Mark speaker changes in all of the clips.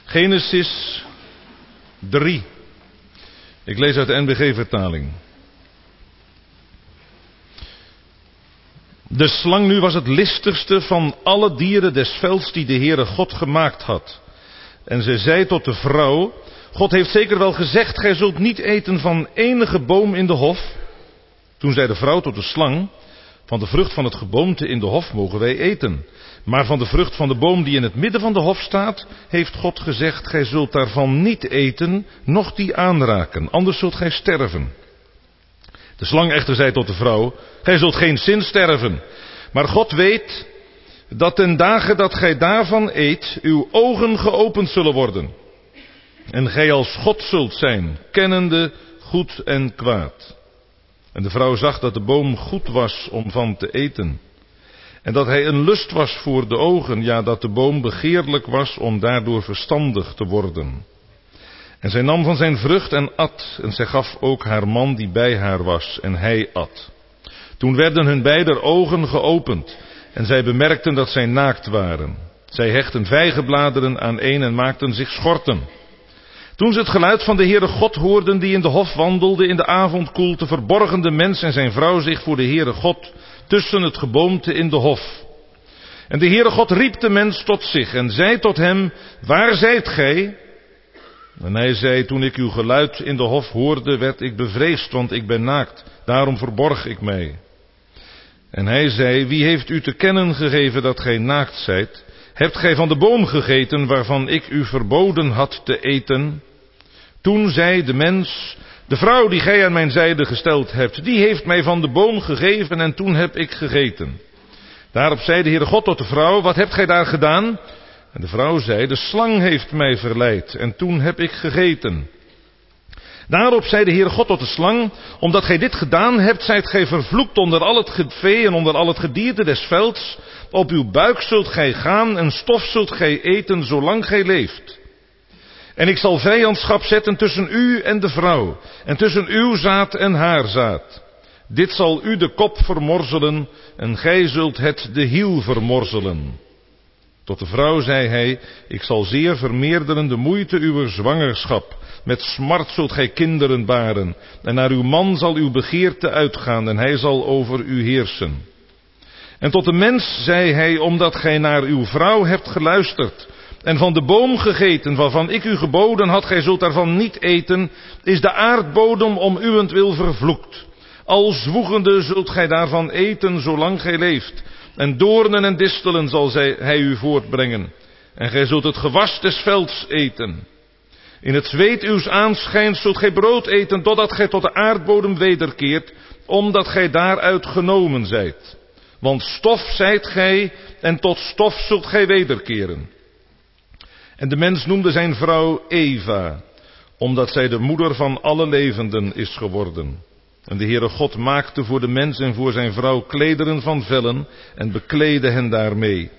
Speaker 1: Genesis 3. Ik lees uit de NBG-vertaling. De slang nu was het listigste van alle dieren des velds die de Heere God gemaakt had. En zij zei tot de vrouw: God heeft zeker wel gezegd, gij zult niet eten van enige boom in de hof. Toen zei de vrouw tot de slang: van de vrucht van het geboomte in de hof mogen wij eten. Maar van de vrucht van de boom die in het midden van de hof staat, heeft God gezegd, gij zult daarvan niet eten, noch die aanraken, anders zult gij sterven. De slang echter zei tot de vrouw: gij zult geen zin sterven. Maar God weet dat ten dagen dat gij daarvan eet, uw ogen geopend zullen worden. En gij als God zult zijn, kennende goed en kwaad. En de vrouw zag dat de boom goed was om van te eten. En dat hij een lust was voor de ogen, ja, dat de boom begeerlijk was om daardoor verstandig te worden. En zij nam van zijn vrucht en at, en zij gaf ook haar man die bij haar was, en hij at. Toen werden hun beider ogen geopend, en zij bemerkten dat zij naakt waren. Zij hechten vijgenbladeren aan een en maakten zich schorten. Toen ze het geluid van de Heere God hoorden die in de hof wandelde in de avondkoelte, verborgen de mens en zijn vrouw zich voor de Heere God tussen het geboomte in de hof. En de Heere God riep de mens tot zich en zei tot hem: waar zijt gij? En hij zei: toen ik uw geluid in de hof hoorde, werd ik bevreesd, want ik ben naakt, daarom verborg ik mij. En hij zei: wie heeft u te kennen gegeven dat gij naakt zijt? Hebt gij van de boom gegeten waarvan ik u verboden had te eten? Toen zei de mens: de vrouw die gij aan mijn zijde gesteld hebt, die heeft mij van de boom gegeven en toen heb ik gegeten. Daarop zei de Heere God tot de vrouw: wat hebt gij daar gedaan? En de vrouw zei: de slang heeft mij verleid en toen heb ik gegeten. Daarop zei de Heere God tot de slang: omdat gij dit gedaan hebt, zijt gij vervloekt onder al het vee en onder al het gedierte des velds. Op uw buik zult gij gaan en stof zult gij eten zolang gij leeft. En ik zal vijandschap zetten tussen u en de vrouw, en tussen uw zaad en haar zaad. Dit zal u de kop vermorzelen, en gij zult het de hiel vermorzelen. Tot de vrouw zei hij: ik zal zeer vermeerderen de moeite uw zwangerschap. Met smart zult gij kinderen baren, en naar uw man zal uw begeerte uitgaan, en hij zal over u heersen. En tot de mens zei hij: omdat gij naar uw vrouw hebt geluisterd, en van de boom gegeten, waarvan ik u geboden had, gij zult daarvan niet eten, is de aardbodem om uwentwil vervloekt. Al zwoegende zult gij daarvan eten, zolang gij leeft. En doornen en distelen zal hij u voortbrengen. En gij zult het gewas des velds eten. In het zweet uws aanschijns zult gij brood eten, totdat gij tot de aardbodem wederkeert, omdat gij daaruit genomen zijt. Want stof zijt gij, en tot stof zult gij wederkeren. En de mens noemde zijn vrouw Eva, omdat zij de moeder van alle levenden is geworden. En de Heere God maakte voor de mens en voor zijn vrouw klederen van vellen en bekleedde hen daarmee.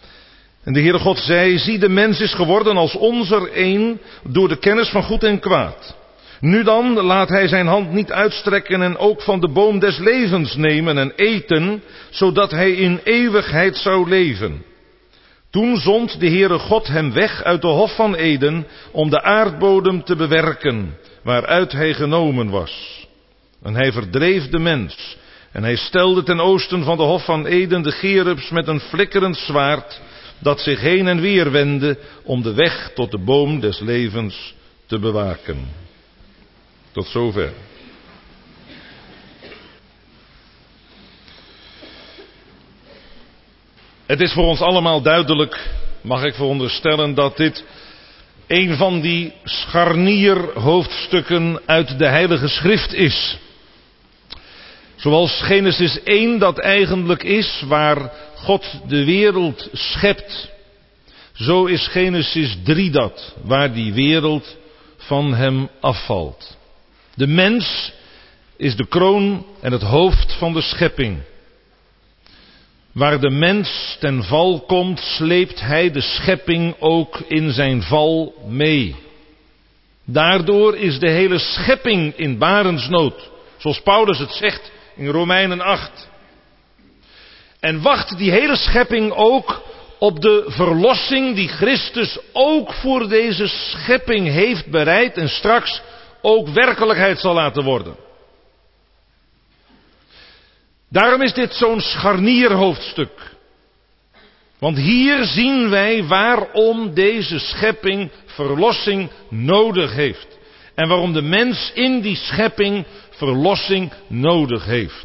Speaker 1: En de Heere God zei: zie, de mens is geworden als onzer een door de kennis van goed en kwaad. Nu dan, laat hij zijn hand niet uitstrekken en ook van de boom des levens nemen en eten, zodat hij in eeuwigheid zou leven. Toen zond de Heere God hem weg uit de hof van Eden om de aardbodem te bewerken, waaruit hij genomen was. En hij verdreef de mens, en hij stelde ten oosten van de hof van Eden de cherubs met een flikkerend zwaard, dat zich heen en weer wendde om de weg tot de boom des levens te bewaken. Tot zover. Het is voor ons allemaal duidelijk, mag ik veronderstellen, dat dit een van die scharnierhoofdstukken uit de Heilige Schrift is. Zoals Genesis 1 dat eigenlijk is, waar God de wereld schept, zo is Genesis 3 dat, waar die wereld van hem afvalt. De mens is de kroon en het hoofd van de schepping. Waar de mens ten val komt, sleept hij de schepping ook in zijn val mee. Daardoor is de hele schepping in barensnood, zoals Paulus het zegt in Romeinen 8. En wacht die hele schepping ook op de verlossing die Christus ook voor deze schepping heeft bereid en straks ook werkelijkheid zal laten worden. Daarom is dit zo'n scharnierhoofdstuk. Want hier zien wij waarom deze schepping verlossing nodig heeft. En waarom de mens in die schepping verlossing nodig heeft.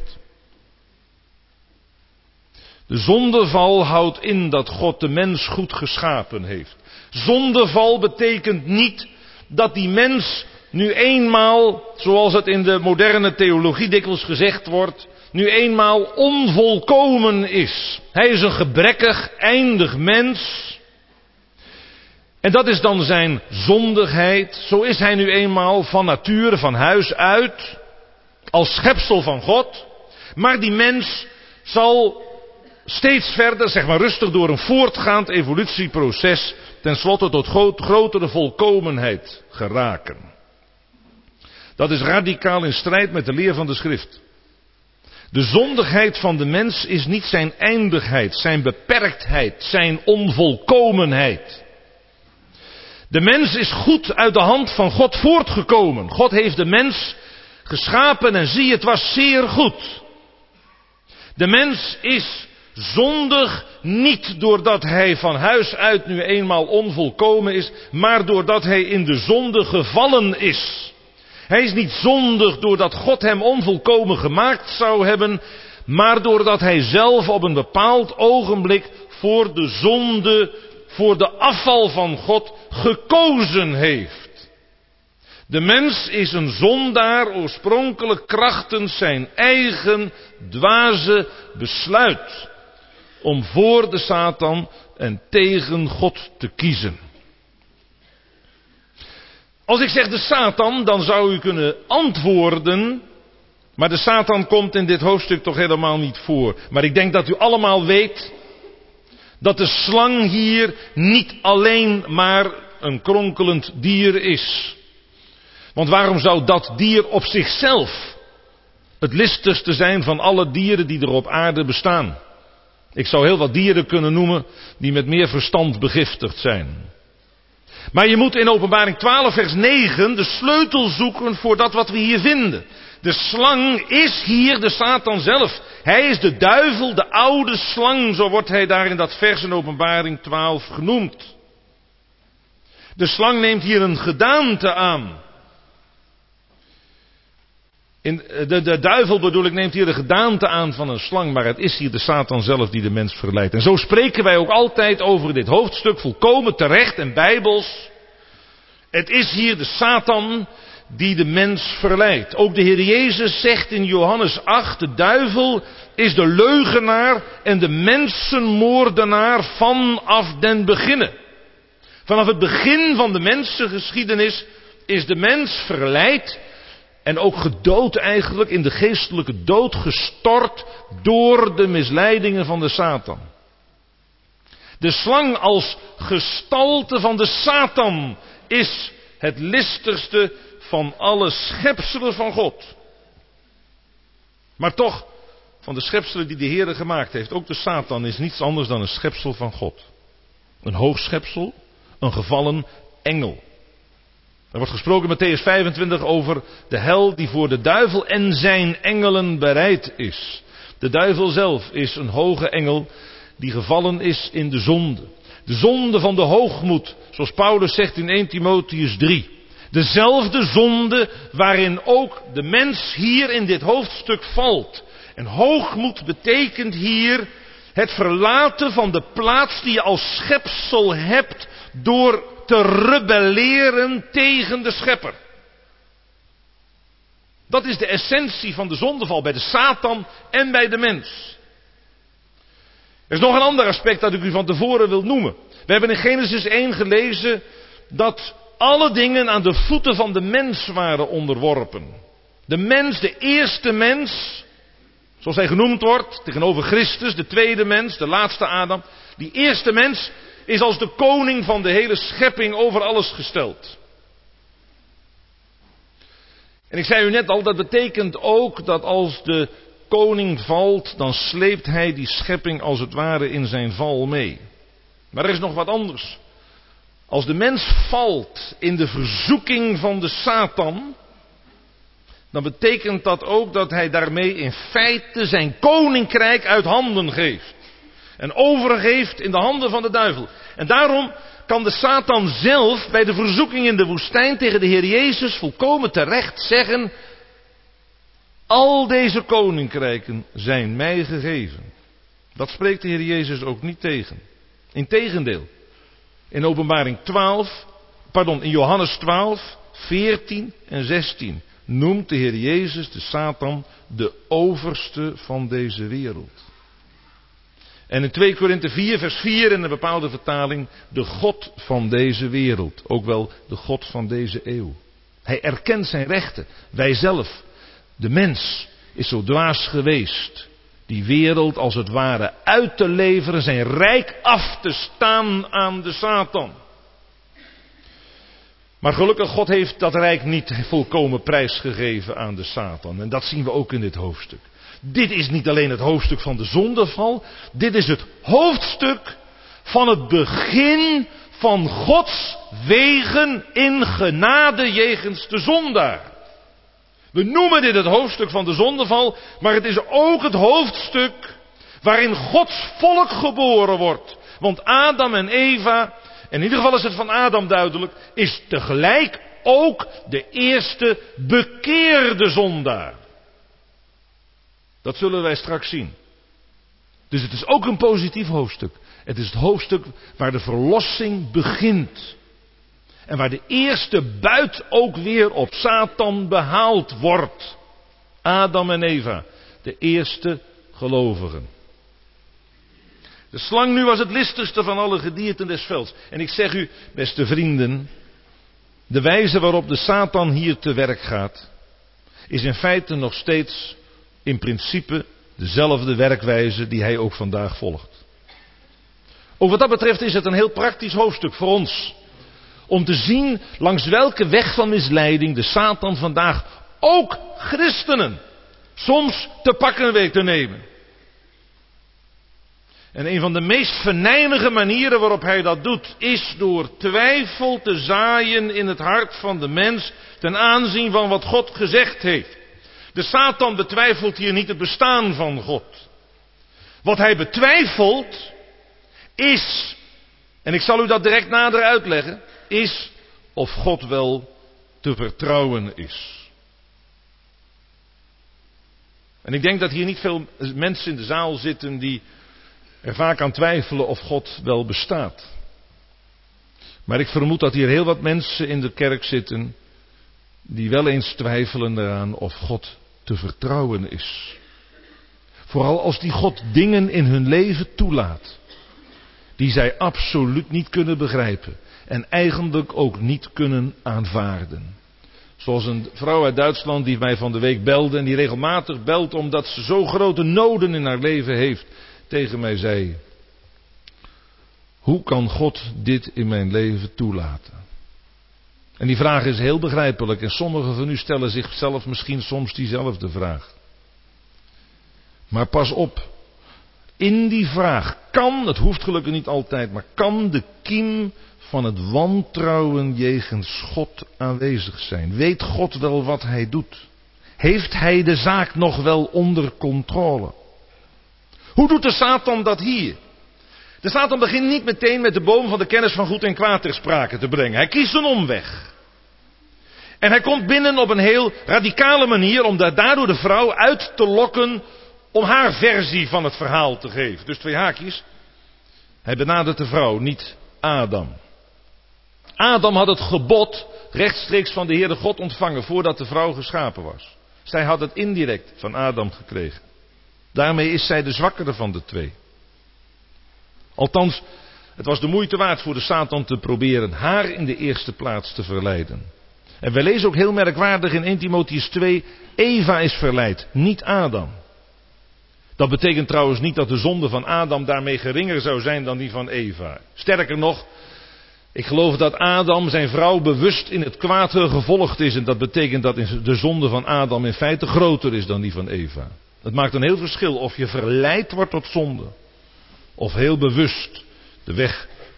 Speaker 1: De zondeval houdt in dat God de mens goed geschapen heeft. Zondeval betekent niet dat die mens nu eenmaal, zoals het in de moderne theologie dikwijls gezegd wordt, nu eenmaal onvolkomen is. Hij is een gebrekkig, eindig mens. En dat is dan zijn zondigheid. Zo is hij nu eenmaal van nature, van huis uit, als schepsel van God. Maar die mens zal steeds verder, zeg maar rustig door een voortgaand evolutieproces, tenslotte tot grotere volkomenheid geraken. Dat is radicaal in strijd met de leer van de schrift. De zondigheid van de mens is niet zijn eindigheid, zijn beperktheid, zijn onvolkomenheid. De mens is goed uit de hand van God voortgekomen. God heeft de mens geschapen en zie, het was zeer goed. De mens is zondig niet doordat hij van huis uit nu eenmaal onvolkomen is, maar doordat hij in de zonde gevallen is. Hij is niet zondig doordat God hem onvolkomen gemaakt zou hebben, maar doordat hij zelf op een bepaald ogenblik voor de zonde, voor de afval van God gekozen heeft. De mens is een zondaar oorspronkelijk krachtens zijn eigen dwaze besluit om voor de Satan en tegen God te kiezen. Als ik zeg de Satan, dan zou u kunnen antwoorden, maar de Satan komt in dit hoofdstuk toch helemaal niet voor. Maar ik denk dat u allemaal weet dat de slang hier niet alleen maar een kronkelend dier is. Want waarom zou dat dier op zichzelf het listigste zijn van alle dieren die er op aarde bestaan? Ik zou heel wat dieren kunnen noemen die met meer verstand begiftigd zijn. Maar je moet in Openbaring 12 vers 9 de sleutel zoeken voor dat wat we hier vinden. De slang is hier de Satan zelf. Hij is de duivel, de oude slang, zo wordt hij daar in dat vers in Openbaring 12 genoemd. De slang neemt hier een gedaante aan. De duivel bedoel ik neemt hier de gedaante aan van een slang, maar het is hier de Satan zelf die de mens verleidt. En zo spreken wij ook altijd over dit hoofdstuk, volkomen terecht en bijbels. Het is hier de Satan die de mens verleidt. Ook de Heer Jezus zegt in Johannes 8, de duivel is de leugenaar en de mensenmoordenaar vanaf den beginnen. Vanaf het begin van de mensengeschiedenis is de mens verleid en ook gedood eigenlijk, in de geestelijke dood gestort door de misleidingen van de Satan. De slang als gestalte van de Satan is het listigste van alle schepselen van God. Maar toch, van de schepselen die de Heere gemaakt heeft, ook de Satan is niets anders dan een schepsel van God. Een hoogschepsel, een gevallen engel. Er wordt gesproken in Mattheüs 25 over de hel die voor de duivel en zijn engelen bereid is. De duivel zelf is een hoge engel die gevallen is in de zonde. De zonde van de hoogmoed, zoals Paulus zegt in 1 Timotheüs 3. Dezelfde zonde waarin ook de mens hier in dit hoofdstuk valt. En hoogmoed betekent hier het verlaten van de plaats die je als schepsel hebt door te rebelleren tegen de schepper. Dat is de essentie van de zondeval bij de Satan en bij de mens. Er is nog een ander aspect dat ik u van tevoren wil noemen. We hebben in Genesis 1 gelezen dat alle dingen aan de voeten van de mens waren onderworpen. De mens, de eerste mens, zoals hij genoemd wordt, tegenover Christus, de tweede mens, de laatste Adam. Die eerste mens is als de koning van de hele schepping over alles gesteld. En ik zei u net al, dat betekent ook dat als de koning valt, dan sleept hij die schepping als het ware in zijn val mee. Maar er is nog wat anders. Als de mens valt in de verzoeking van de Satan, dan betekent dat ook dat hij daarmee in feite zijn koninkrijk uit handen geeft. En overgeeft in de handen van de duivel. En daarom kan de Satan zelf bij de verzoeking in de woestijn tegen de Heer Jezus volkomen terecht zeggen: al deze koninkrijken zijn mij gegeven. Dat spreekt de Heer Jezus ook niet tegen. Integendeel. In Johannes 12, 14 en 16 noemt de Heer Jezus de Satan de overste van deze wereld. En in 2 Korinthe 4 vers 4 in een bepaalde vertaling de God van deze wereld. Ook wel de God van deze eeuw. Hij erkent zijn rechten. Wij zelf, de mens, is zo dwaas geweest die wereld als het ware uit te leveren, zijn rijk af te staan aan de Satan. Maar gelukkig, God heeft dat rijk niet volkomen prijsgegeven aan de Satan. En dat zien we ook in dit hoofdstuk. Dit is niet alleen het hoofdstuk van de zondeval. Dit is het hoofdstuk van het begin van Gods wegen in genade jegens de zondaar. We noemen dit het hoofdstuk van de zondeval, maar het is ook het hoofdstuk waarin Gods volk geboren wordt. Want Adam en Eva, en in ieder geval is het van Adam duidelijk, is tegelijk ook de eerste bekeerde zondaar. Dat zullen wij straks zien. Dus het is ook een positief hoofdstuk. Het is het hoofdstuk waar de verlossing begint. En waar de eerste buit ook weer op Satan behaald wordt. Adam en Eva, de eerste gelovigen. De slang nu was het listigste van alle gedierten des velds. En ik zeg u, beste vrienden, de wijze waarop de Satan hier te werk gaat, is in feite nog steeds in principe dezelfde werkwijze die hij ook vandaag volgt. Ook wat dat betreft is het een heel praktisch hoofdstuk voor ons. Om te zien langs welke weg van misleiding de Satan vandaag ook christenen soms te pakken weet te nemen. En een van de meest venijnige manieren waarop hij dat doet, is door twijfel te zaaien in het hart van de mens ten aanzien van wat God gezegd heeft. De Satan betwijfelt hier niet het bestaan van God. Wat hij betwijfelt is, en ik zal u dat direct nader uitleggen, is of God wel te vertrouwen is. En ik denk dat hier niet veel mensen in de zaal zitten die er vaak aan twijfelen of God wel bestaat. Maar ik vermoed dat hier heel wat mensen in de kerk zitten die wel eens twijfelen eraan of God te vertrouwen is. Vooral als die God dingen in hun leven toelaat die zij absoluut niet kunnen begrijpen en eigenlijk ook niet kunnen aanvaarden. Zoals een vrouw uit Duitsland die mij van de week belde en die regelmatig belt omdat ze zo grote noden in haar leven heeft, tegen mij zei: hoe kan God dit in mijn leven toelaten? En die vraag is heel begrijpelijk en sommigen van u stellen zichzelf misschien soms diezelfde vraag. Maar pas op, in die vraag kan, het hoeft gelukkig niet altijd, maar kan de kiem van het wantrouwen jegens God aanwezig zijn. Weet God wel wat hij doet? Heeft hij de zaak nog wel onder controle? Hoe doet de Satan dat hier? De Satan begint niet meteen met de boom van de kennis van goed en kwaad ter sprake te brengen. Hij kiest een omweg. En hij komt binnen op een heel radicale manier om daardoor de vrouw uit te lokken om haar versie van het verhaal te geven. Dus 2 haakjes. Hij benadert de vrouw, niet Adam. Adam had het gebod rechtstreeks van de Heere God ontvangen voordat de vrouw geschapen was. Zij had het indirect van Adam gekregen. Daarmee is zij de zwakkere van de 2. Althans, het was de moeite waard voor de Satan te proberen haar in de eerste plaats te verleiden. En we lezen ook heel merkwaardig in 1 Timotheüs 2, Eva is verleid, niet Adam. Dat betekent trouwens niet dat de zonde van Adam daarmee geringer zou zijn dan die van Eva. Sterker nog, ik geloof dat Adam zijn vrouw bewust in het kwaad gevolgd is. En dat betekent dat de zonde van Adam in feite groter is dan die van Eva. Het maakt een heel verschil of je verleid wordt tot zonde. Of heel bewust de weg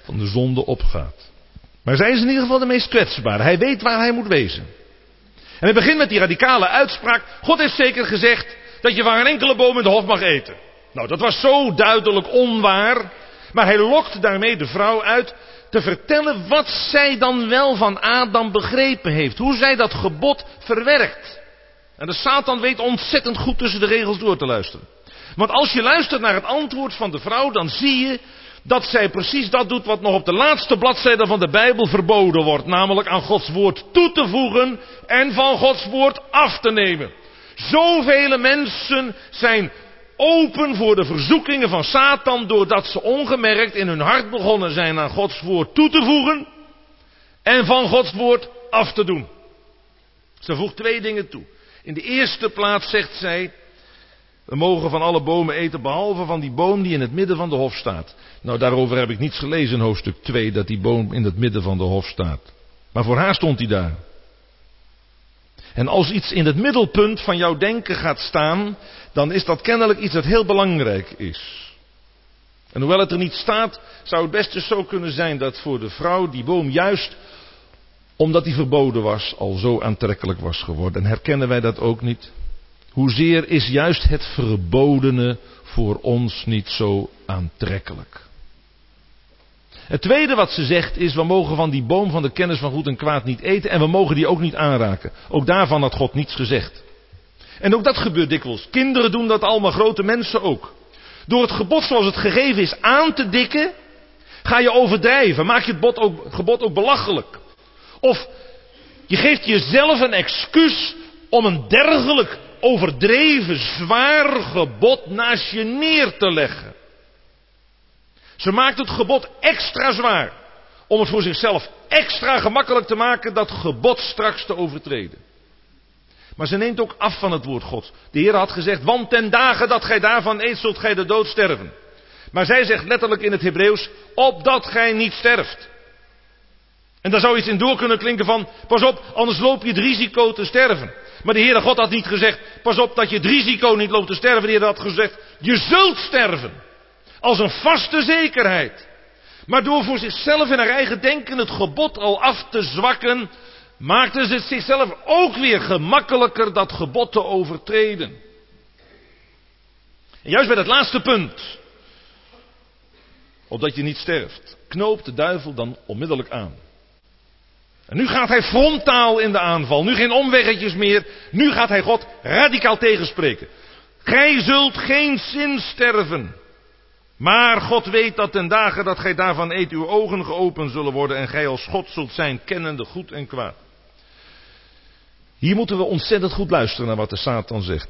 Speaker 1: van de zonde opgaat. Maar zij is in ieder geval de meest kwetsbare. Hij weet waar hij moet wezen. En hij begint met die radicale uitspraak. God heeft zeker gezegd dat je van geen enkele boom in de hof mag eten. Nou, dat was zo duidelijk onwaar. Maar hij lokt daarmee de vrouw uit te vertellen wat zij dan wel van Adam begrepen heeft. Hoe zij dat gebod verwerkt. En de Satan weet ontzettend goed tussen de regels door te luisteren. Want als je luistert naar het antwoord van de vrouw, dan zie je dat zij precies dat doet wat nog op de laatste bladzijde van de Bijbel verboden wordt. Namelijk aan Gods woord toe te voegen en van Gods woord af te nemen. Zoveel mensen zijn open voor de verzoekingen van Satan doordat ze ongemerkt in hun hart begonnen zijn aan Gods woord toe te voegen en van Gods woord af te doen. Ze voegt 2 dingen toe. In de eerste plaats zegt zij, we mogen van alle bomen eten behalve van die boom die in het midden van de hof staat. Nou, daarover heb ik niets gelezen in hoofdstuk 2 dat die boom in het midden van de hof staat. Maar voor haar stond hij daar. En als iets in het middelpunt van jouw denken gaat staan, dan is dat kennelijk iets dat heel belangrijk is. En hoewel het er niet staat, zou het best dus zo kunnen zijn dat voor de vrouw die boom juist, omdat die verboden was, al zo aantrekkelijk was geworden. En herkennen wij dat ook niet? Hoezeer is juist het verbodene voor ons niet zo aantrekkelijk? Het tweede wat ze zegt is, we mogen van die boom van de kennis van goed en kwaad niet eten en we mogen die ook niet aanraken. Ook daarvan had God niets gezegd. En ook dat gebeurt dikwijls. Kinderen doen dat al, maar grote mensen ook. Door het gebod zoals het gegeven is aan te dikken, ga je overdrijven. Maak je het gebod ook belachelijk. Of je geeft jezelf een excuus om een dergelijk overdreven, zwaar gebod naast je neer te leggen. Ze maakt het gebod extra zwaar. Om het voor zichzelf extra gemakkelijk te maken dat gebod straks te overtreden. Maar ze neemt ook af van het woord Gods. De Heer had gezegd, want ten dagen dat gij daarvan eet, zult gij de dood sterven. Maar zij zegt letterlijk in het Hebreeuws, opdat gij niet sterft. En daar zou iets in door kunnen klinken van, pas op, anders loop je het risico te sterven. Maar de Heere God had niet gezegd, pas op dat je het risico niet loopt te sterven. De Heer had gezegd, je zult sterven. Als een vaste zekerheid. Maar door voor zichzelf in haar eigen denken het gebod al af te zwakken, maakte ze het zichzelf ook weer gemakkelijker dat gebod te overtreden. En juist bij dat laatste punt, opdat je niet sterft, knoopt de duivel dan onmiddellijk aan. En nu gaat hij frontaal in de aanval. Nu geen omweggetjes meer. Nu gaat hij God radicaal tegenspreken. Gij zult geen zin sterven. Maar God weet dat ten dagen dat gij daarvan eet uw ogen geopend zullen worden en gij als God zult zijn kennende goed en kwaad. Hier moeten we ontzettend goed luisteren naar wat de Satan zegt.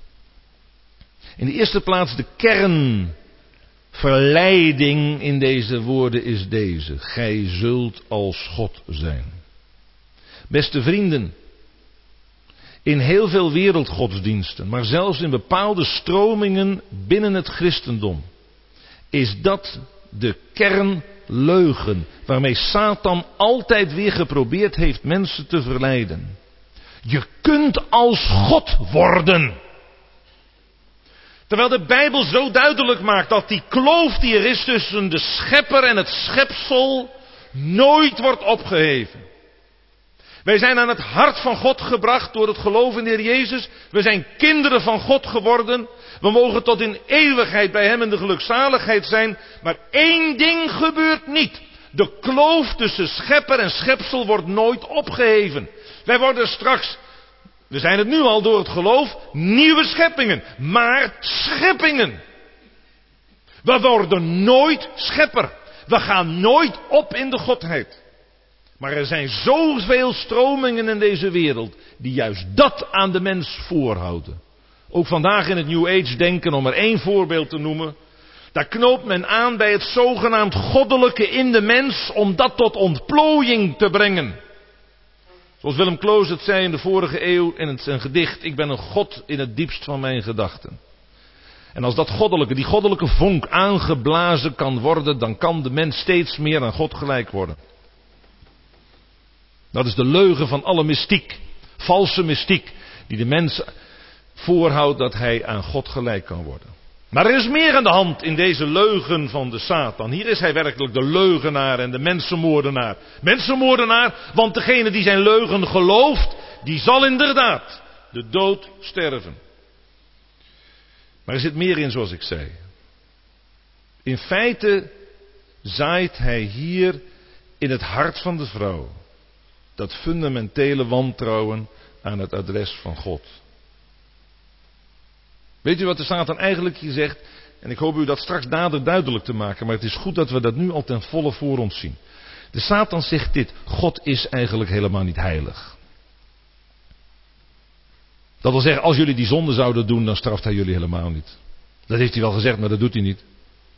Speaker 1: In de eerste plaats de kernverleiding in deze woorden is deze. Gij zult als God zijn. Beste vrienden, in heel veel wereldgodsdiensten, maar zelfs in bepaalde stromingen binnen het christendom, is dat de kernleugen waarmee Satan altijd weer geprobeerd heeft mensen te verleiden. Je kunt als God worden. Terwijl de Bijbel zo duidelijk maakt dat die kloof die er is tussen de schepper en het schepsel nooit wordt opgeheven. Wij zijn aan het hart van God gebracht door het geloof in de Heer Jezus. We zijn kinderen van God geworden. We mogen tot in eeuwigheid bij Hem in de gelukzaligheid zijn. Maar één ding gebeurt niet. De kloof tussen schepper en schepsel wordt nooit opgeheven. Wij worden straks, we zijn het nu al door het geloof, nieuwe scheppingen. Maar scheppingen. We worden nooit schepper. We gaan nooit op in de Godheid. Maar er zijn zoveel stromingen in deze wereld die juist dat aan de mens voorhouden. Ook vandaag in het New Age denken, om er één voorbeeld te noemen. Daar knoopt men aan bij het zogenaamd goddelijke in de mens om dat tot ontplooiing te brengen. Zoals Willem Kloos het zei in de vorige eeuw in zijn gedicht, ik ben een God in het diepst van mijn gedachten. En als dat goddelijke, die goddelijke vonk aangeblazen kan worden, dan kan de mens steeds meer aan God gelijk worden. Dat is de leugen van alle mystiek, valse mystiek, die de mens voorhoudt dat hij aan God gelijk kan worden. Maar er is meer aan de hand in deze leugen van de Satan. Hier is hij werkelijk de leugenaar en de mensenmoordenaar. Mensenmoordenaar, want degene die zijn leugen gelooft, die zal inderdaad de dood sterven. Maar er zit meer in, zoals ik zei. In feite zaait hij hier in het hart van de vrouw dat fundamentele wantrouwen aan het adres van God. Weet u wat de Satan eigenlijk hier zegt? En ik hoop u dat straks nader duidelijk te maken, maar het is goed dat we dat nu al ten volle voor ons zien. De Satan zegt dit: God is eigenlijk helemaal niet heilig. Dat wil zeggen, als jullie die zonde zouden doen, dan straft hij jullie helemaal niet. Dat heeft hij wel gezegd, maar dat doet hij niet.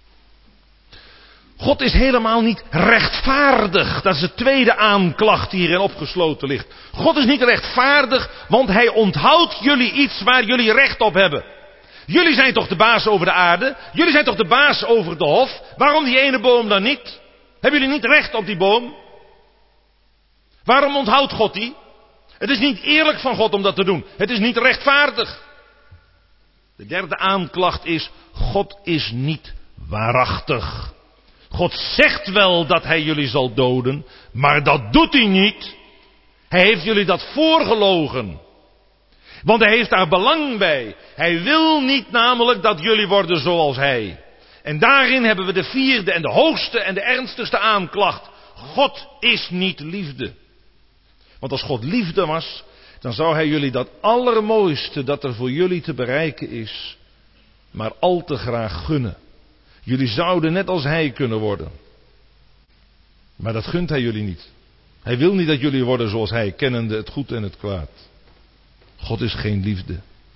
Speaker 1: God is helemaal niet rechtvaardig. Dat is de tweede aanklacht die hierin opgesloten ligt. God is niet rechtvaardig, want hij onthoudt jullie iets waar jullie recht op hebben. Jullie zijn toch de baas over de aarde? Jullie zijn toch de baas over de hof? Waarom die ene boom dan niet? Hebben jullie niet recht op die boom? Waarom onthoudt God die? Het is niet eerlijk van God om dat te doen. Het is niet rechtvaardig. De derde aanklacht is: God is niet waarachtig. God zegt wel dat hij jullie zal doden, maar dat doet hij niet. Hij heeft jullie dat voorgelogen. Want hij heeft daar belang bij. Hij wil niet namelijk dat jullie worden zoals hij. En daarin hebben we de vierde en de hoogste en de ernstigste aanklacht. God is niet liefde. Want als God liefde was, dan zou hij jullie dat allermooiste dat er voor jullie te bereiken is, maar al te graag gunnen. Jullie zouden net als hij kunnen worden. Maar dat gunt hij jullie niet. Hij wil niet dat jullie worden zoals hij, kennende het goed en het kwaad. God is geen liefde.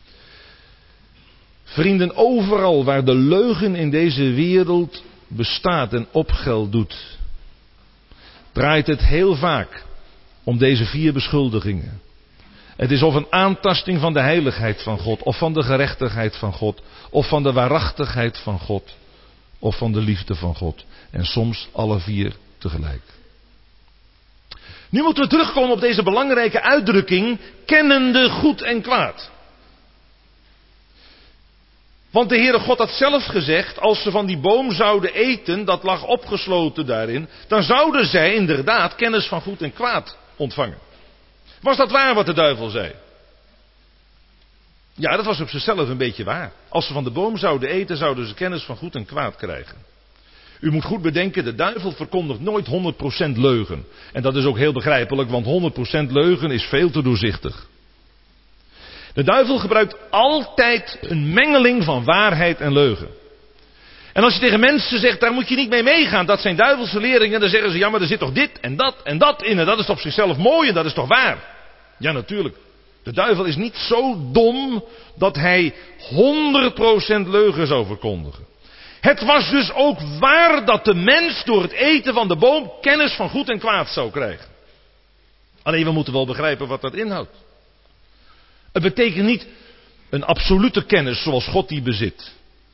Speaker 1: Vrienden, overal waar de leugen in deze wereld bestaat en opgeld doet, draait het heel vaak om deze 4 beschuldigingen. Het is of een aantasting van de heiligheid van God, of van de gerechtigheid van God, of van de waarachtigheid van God, of van de liefde van God. En soms alle 4 tegelijk. Nu moeten we terugkomen op deze belangrijke uitdrukking, kennende goed en kwaad. Want de Heere God had zelf gezegd, als ze van die boom zouden eten, dat lag opgesloten daarin, dan zouden zij inderdaad kennis van goed en kwaad ontvangen. Was dat waar wat de duivel zei? Ja, dat was op zichzelf een beetje waar. Als ze van de boom zouden eten, zouden ze kennis van goed en kwaad krijgen. U moet goed bedenken, de duivel verkondigt nooit 100% leugen. En dat is ook heel begrijpelijk, want 100% leugen is veel te doorzichtig. De duivel gebruikt altijd een mengeling van waarheid en leugen. En als je tegen mensen zegt, daar moet je niet mee meegaan, dat zijn duivelse leringen, dan zeggen ze, ja, maar er zit toch dit en dat in, en dat is op zichzelf mooi en dat is toch waar? Ja, natuurlijk. De duivel is niet zo dom dat hij 100% leugen zou verkondigen. Het was dus ook waar dat de mens door het eten van de boom kennis van goed en kwaad zou krijgen. Alleen we moeten wel begrijpen wat dat inhoudt. Het betekent niet een absolute kennis zoals God die bezit.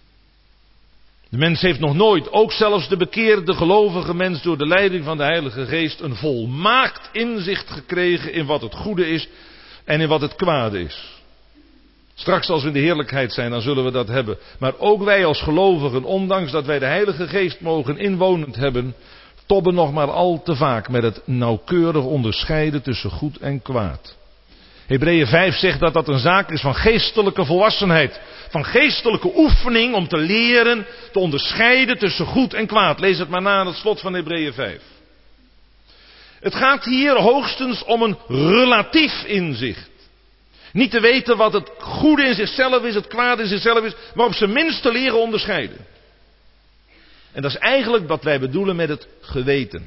Speaker 1: De mens heeft nog nooit, ook zelfs de bekeerde gelovige mens door de leiding van de Heilige Geest, een volmaakt inzicht gekregen in wat het goede is en in wat het kwade is. Straks als we in de heerlijkheid zijn, dan zullen we dat hebben. Maar ook wij als gelovigen, ondanks dat wij de Heilige Geest mogen inwonend hebben, tobben nog maar al te vaak met het nauwkeurig onderscheiden tussen goed en kwaad. Hebreeën 5 zegt dat dat een zaak is van geestelijke volwassenheid. Van geestelijke oefening om te leren te onderscheiden tussen goed en kwaad. Lees het maar na aan het slot van Hebreeën 5. Het gaat hier hoogstens om een relatief inzicht. Niet te weten wat het goede in zichzelf is, het kwade in zichzelf is, maar op zijn minst te leren onderscheiden. En dat is eigenlijk wat wij bedoelen met het geweten.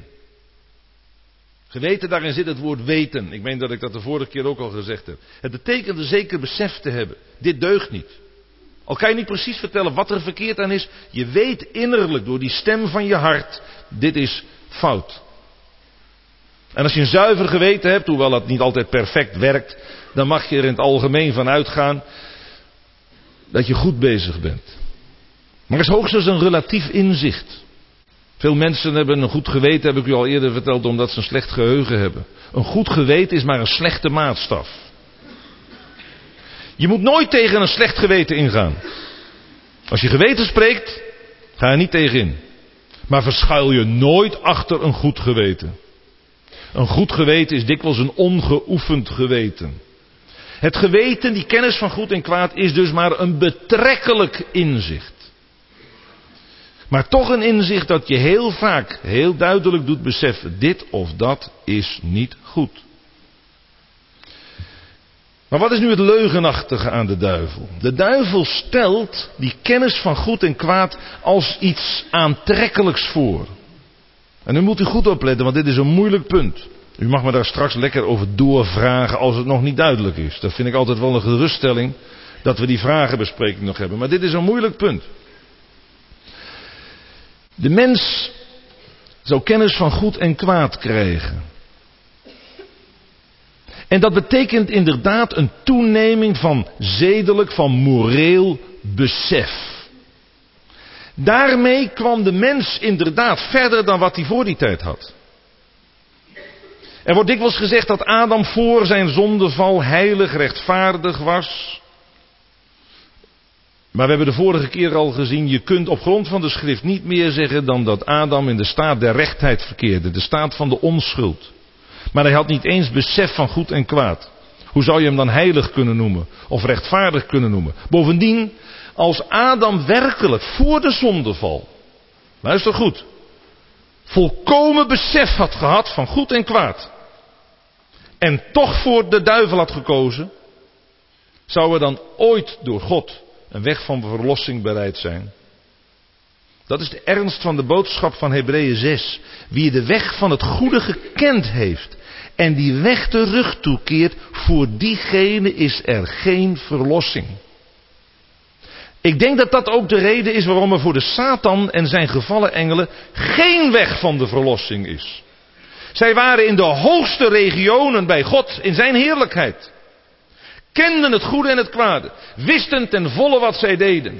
Speaker 1: Geweten, daarin zit het woord weten. Ik meen dat ik dat de vorige keer ook al gezegd heb. Het betekent een zeker besef te hebben. Dit deugt niet. Al kan je niet precies vertellen wat er verkeerd aan is. Je weet innerlijk door die stem van je hart. Dit is fout. En als je een zuiver geweten hebt, hoewel dat niet altijd perfect werkt, dan mag je er in het algemeen van uitgaan dat je goed bezig bent. Maar het is hoogstens een relatief inzicht. Veel mensen hebben een goed geweten, heb ik u al eerder verteld, omdat ze een slecht geheugen hebben. Een goed geweten is maar een slechte maatstaf. Je moet nooit tegen een slecht geweten ingaan. Als je geweten spreekt, ga er niet tegenin. Maar verschuil je nooit achter een goed geweten. Een goed geweten is dikwijls een ongeoefend geweten. Het geweten, die kennis van goed en kwaad, is dus maar een betrekkelijk inzicht. Maar toch een inzicht dat je heel vaak, heel duidelijk doet beseffen, dit of dat is niet goed. Maar wat is nu het leugenachtige aan de duivel? De duivel stelt die kennis van goed en kwaad als iets aantrekkelijks voor. En nu moet u goed opletten, want dit is een moeilijk punt. U mag me daar straks lekker over doorvragen als het nog niet duidelijk is. Dat vind ik altijd wel een geruststelling, dat we die vragenbespreking nog hebben. Maar dit is een moeilijk punt. De mens zou kennis van goed en kwaad krijgen. En dat betekent inderdaad een toeneming van zedelijk, van moreel besef. Daarmee kwam de mens inderdaad verder dan wat hij voor die tijd had. Er wordt dikwijls gezegd dat Adam voor zijn zondeval heilig, rechtvaardig was. Maar we hebben de vorige keer al gezien, je kunt op grond van de schrift niet meer zeggen dan dat Adam in de staat der rechtheid verkeerde, de staat van de onschuld. Maar hij had niet eens besef van goed en kwaad. Hoe zou je hem dan heilig kunnen noemen? Of rechtvaardig kunnen noemen? Bovendien, als Adam werkelijk voor de zondeval, luister goed, volkomen besef had gehad van goed en kwaad, en toch voor de duivel had gekozen, zou er dan ooit door God een weg van verlossing bereid zijn? Dat is de ernst van de boodschap van Hebreeën 6. Wie de weg van het goede gekend heeft en die weg de rug toekeert, voor diegene is er geen verlossing. Ik denk dat dat ook de reden is waarom er voor de Satan en zijn gevallen engelen geen weg van de verlossing is. Zij waren in de hoogste regionen bij God, in zijn heerlijkheid. Kenden het goede en het kwade. Wisten ten volle wat zij deden.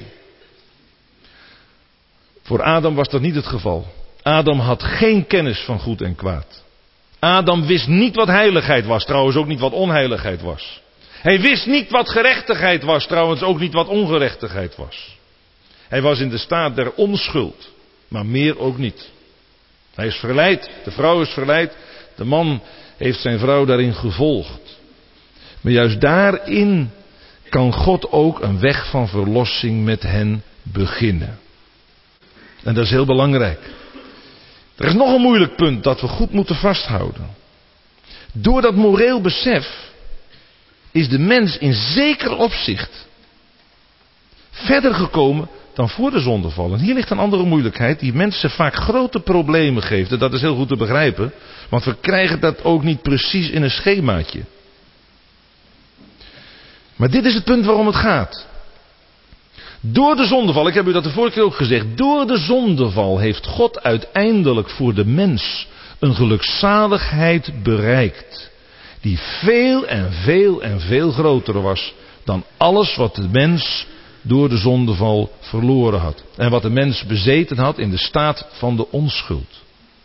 Speaker 1: Voor Adam was dat niet het geval. Adam had geen kennis van goed en kwaad. Adam wist niet wat heiligheid was, trouwens ook niet wat onheiligheid was. Hij wist niet wat gerechtigheid was, trouwens ook niet wat ongerechtigheid was. Hij was in de staat der onschuld, maar meer ook niet. Hij is verleid, de vrouw is verleid, de man heeft zijn vrouw daarin gevolgd. Maar juist daarin kan God ook een weg van verlossing met hen beginnen. En dat is heel belangrijk. Er is nog een moeilijk punt dat we goed moeten vasthouden. Door dat moreel besef is de mens in zeker opzicht verder gekomen dan voor de zondeval. En hier ligt een andere moeilijkheid die mensen vaak grote problemen geeft. En dat is heel goed te begrijpen, want we krijgen dat ook niet precies in een schemaatje. Maar dit is het punt waarom het gaat. Door de zondeval, ik heb u dat de vorige keer ook gezegd, door de zondeval heeft God uiteindelijk voor de mens een gelukzaligheid bereikt. Die veel en veel en veel groter was dan alles wat de mens door de zondeval verloren had. En wat de mens bezeten had in de staat van de onschuld.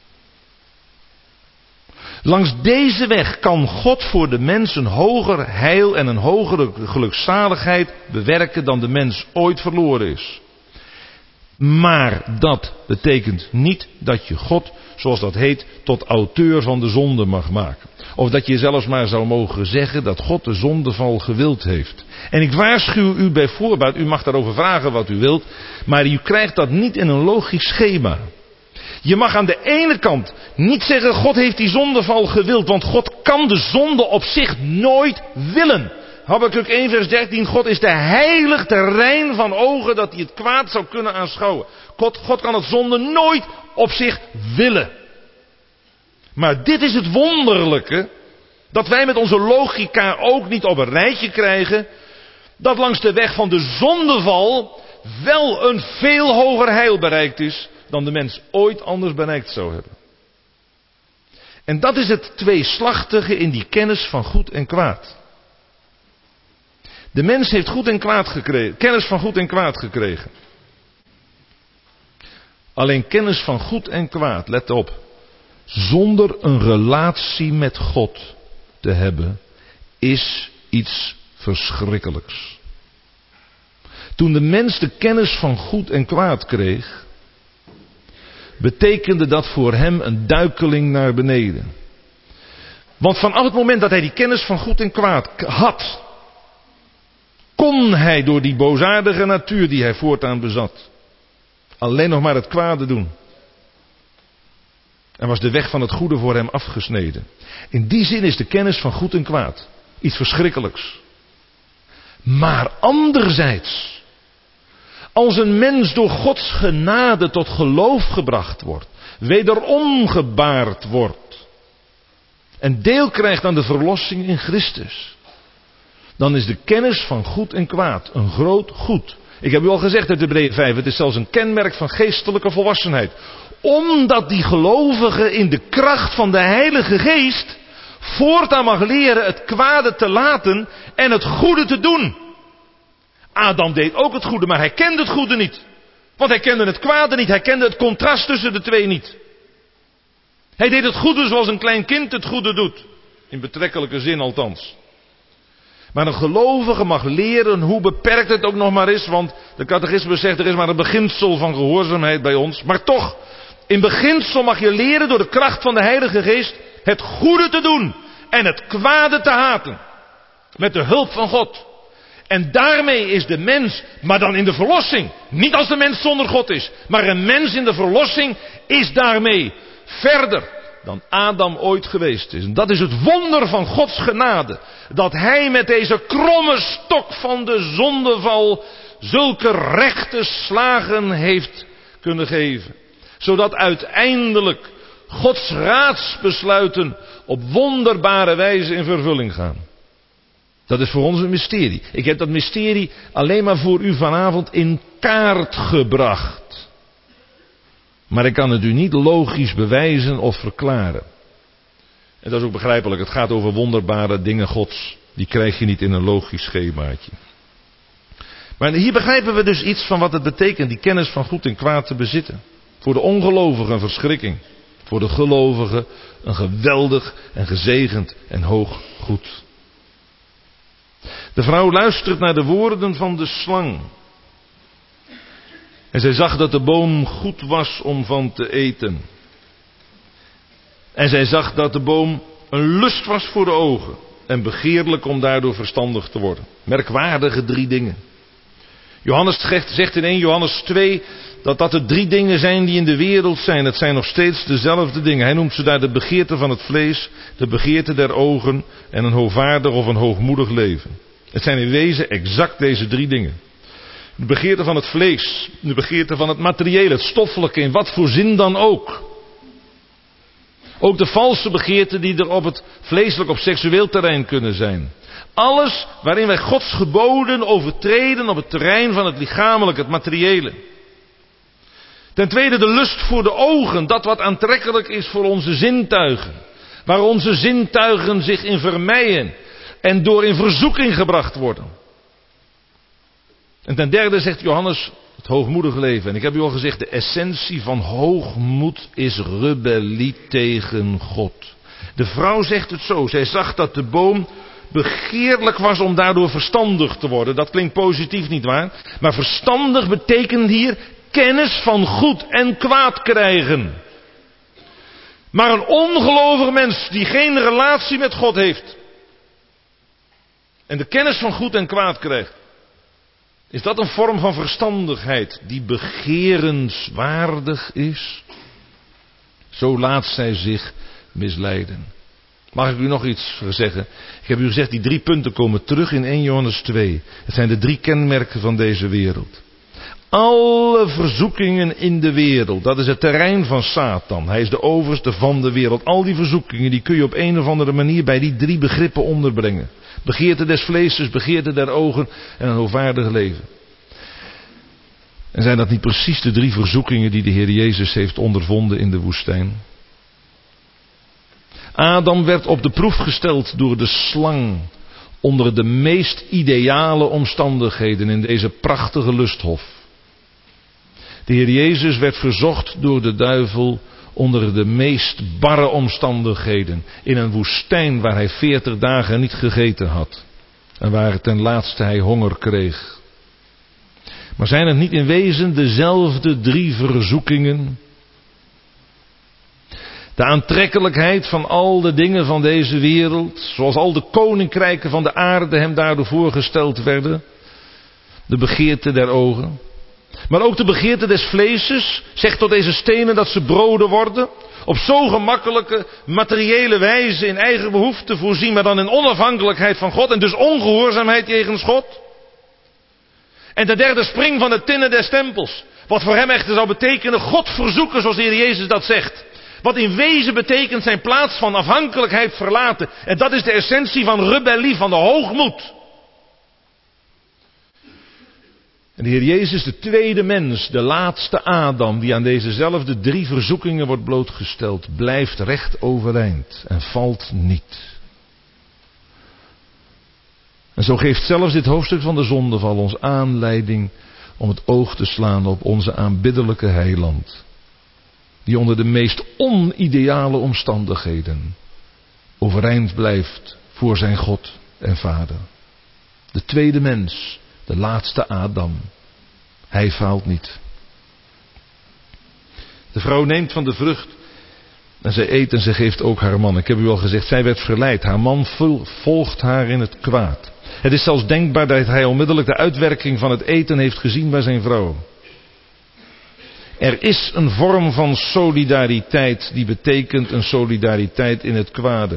Speaker 1: Langs deze weg kan God voor de mens een hoger heil en een hogere gelukzaligheid bewerken dan de mens ooit verloren is. Maar dat betekent niet dat je God, zoals dat heet, tot auteur van de zonde mag maken. Of dat je zelfs maar zou mogen zeggen dat God de zondeval gewild heeft. En ik waarschuw u bij voorbaat, u mag daarover vragen wat u wilt, maar u krijgt dat niet in een logisch schema. Je mag aan de ene kant niet zeggen God heeft die zondeval gewild, want God kan de zonde op zich nooit willen. Habakuk 1 vers 13, God is de heilig, de rein van ogen dat hij het kwaad zou kunnen aanschouwen. God kan het zonde nooit op zich willen. Maar dit is het wonderlijke, dat wij met onze logica ook niet op een rijtje krijgen, dat langs de weg van de zondeval wel een veel hoger heil bereikt is dan de mens ooit anders bereikt zou hebben. En dat is het tweeslachtige in die kennis van goed en kwaad. De mens heeft goed en kwaad gekregen, kennis van goed en kwaad gekregen. Alleen kennis van goed en kwaad, let op, zonder een relatie met God te hebben, is iets verschrikkelijks. Toen de mens de kennis van goed en kwaad kreeg, betekende dat voor hem een duikeling naar beneden. Want vanaf het moment dat hij die kennis van goed en kwaad had, kon hij door die boosaardige natuur die hij voortaan bezat, alleen nog maar het kwade doen. En was de weg van het goede voor hem afgesneden. In die zin is de kennis van goed en kwaad iets verschrikkelijks. Maar anderzijds, als een mens door Gods genade tot geloof gebracht wordt, wederom gebaard wordt en deel krijgt aan de verlossing in Christus, dan is de kennis van goed en kwaad een groot goed. Ik heb u al gezegd uit Hebreeën 5, het is zelfs een kenmerk van geestelijke volwassenheid. Omdat die gelovige in de kracht van de Heilige Geest voortaan mag leren het kwade te laten en het goede te doen. Adam deed ook het goede, maar hij kende het goede niet. Want hij kende het kwade niet, hij kende het contrast tussen de twee niet. Hij deed het goede zoals een klein kind het goede doet. In betrekkelijke zin althans. Maar een gelovige mag leren, hoe beperkt het ook nog maar is, want de catechismus zegt er is maar een beginsel van gehoorzaamheid bij ons. Maar toch, in beginsel mag je leren door de kracht van de Heilige Geest het goede te doen en het kwade te haten. Met de hulp van God. En daarmee is de mens, maar dan in de verlossing, niet als de mens zonder God is, maar een mens in de verlossing is daarmee verder dan Adam ooit geweest is. En dat is het wonder van Gods genade. Dat hij met deze kromme stok van de zondeval zulke rechte slagen heeft kunnen geven. Zodat uiteindelijk Gods raadsbesluiten op wonderbare wijze in vervulling gaan. Dat is voor ons een mysterie. Ik heb dat mysterie alleen maar voor u vanavond in kaart gebracht. Maar ik kan het u niet logisch bewijzen of verklaren. En dat is ook begrijpelijk. Het gaat over wonderbare dingen Gods. Die krijg je niet in een logisch schemaatje. Maar hier begrijpen we dus iets van wat het betekent die kennis van goed en kwaad te bezitten. Voor de ongelovigen een verschrikking. Voor de gelovigen een geweldig en gezegend en hoog goed. De vrouw luistert naar de woorden van de slang. En zij zag dat de boom goed was om van te eten. En zij zag dat de boom een lust was voor de ogen. En begeerlijk om daardoor verstandig te worden. Merkwaardige 3 dingen. Johannes zegt in 1 Johannes 2 dat er 3 dingen zijn die in de wereld zijn. Het zijn nog steeds dezelfde dingen. Hij noemt ze daar de begeerte van het vlees, de begeerte der ogen en een hoogvaardig of een hoogmoedig leven. Het zijn in wezen exact deze 3 dingen. De begeerte van het vlees, de begeerte van het materiële, het stoffelijke, in wat voor zin dan ook. Ook de valse begeerten die er op het vleeselijk, op seksueel terrein kunnen zijn. Alles waarin wij Gods geboden overtreden op het terrein van het lichamelijke, het materiële. Ten tweede de lust voor de ogen, dat wat aantrekkelijk is voor onze zintuigen. Waar onze zintuigen zich in vermeien en door in verzoeking gebracht worden. En ten derde zegt Johannes het hoogmoedige leven. En ik heb u al gezegd, de essentie van hoogmoed is rebellie tegen God. De vrouw zegt het zo, zij zag dat de boom begeerlijk was om daardoor verstandig te worden. Dat klinkt positief, nietwaar? Maar verstandig betekent hier kennis van goed en kwaad krijgen. Maar een ongelovig mens die geen relatie met God heeft en de kennis van goed en kwaad krijgt, is dat een vorm van verstandigheid die begerenswaardig is? Zo laat zij zich misleiden. Mag ik u nog iets zeggen? Ik heb u gezegd, die 3 punten komen terug in 1 Johannes 2. Het zijn de 3 kenmerken van deze wereld. Alle verzoekingen in de wereld, dat is het terrein van Satan. Hij is de overste van de wereld. Al die verzoekingen, die kun je op een of andere manier bij die 3 begrippen onderbrengen. Begeerte des vleeses, begeerte der ogen en een hoogvaardig leven. En zijn dat niet precies de 3 verzoekingen die de Heer Jezus heeft ondervonden in de woestijn? Adam werd op de proef gesteld door de slang onder de meest ideale omstandigheden in deze prachtige lusthof. De Heer Jezus werd verzocht door de duivel onder de meest barre omstandigheden. In een woestijn waar hij 40 dagen niet gegeten had. En waar ten laatste hij honger kreeg. Maar zijn het niet in wezen dezelfde 3 verzoekingen? De aantrekkelijkheid van al de dingen van deze wereld, zoals al de koninkrijken van de aarde hem daardoor voorgesteld werden. De begeerte der ogen. Maar ook de begeerte des vleeses zegt tot deze stenen dat ze broden worden. Op zo gemakkelijke, materiële wijze in eigen behoefte voorzien, maar dan in onafhankelijkheid van God en dus ongehoorzaamheid jegens God. En de derde spring van het tinnen des tempels. Wat voor hem echter zou betekenen God verzoeken, zoals de Heer Jezus dat zegt. Wat in wezen betekent zijn plaats van afhankelijkheid verlaten. En dat is de essentie van rebellie, van de hoogmoed. En de Heer Jezus, de tweede mens, de laatste Adam, die aan dezezelfde 3 verzoekingen wordt blootgesteld, blijft recht overeind en valt niet. En zo geeft zelfs dit hoofdstuk van de zondeval ons aanleiding om het oog te slaan op onze aanbiddelijke heiland. Die onder de meest onideale omstandigheden overeind blijft voor zijn God en Vader. De tweede mens, de laatste Adam. Hij faalt niet. De vrouw neemt van de vrucht en zij eet en zij geeft ook haar man. Ik heb u al gezegd, zij werd verleid. Haar man volgt haar in het kwaad. Het is zelfs denkbaar dat hij onmiddellijk de uitwerking van het eten heeft gezien bij zijn vrouw. Er is een vorm van solidariteit die betekent een solidariteit in het kwade.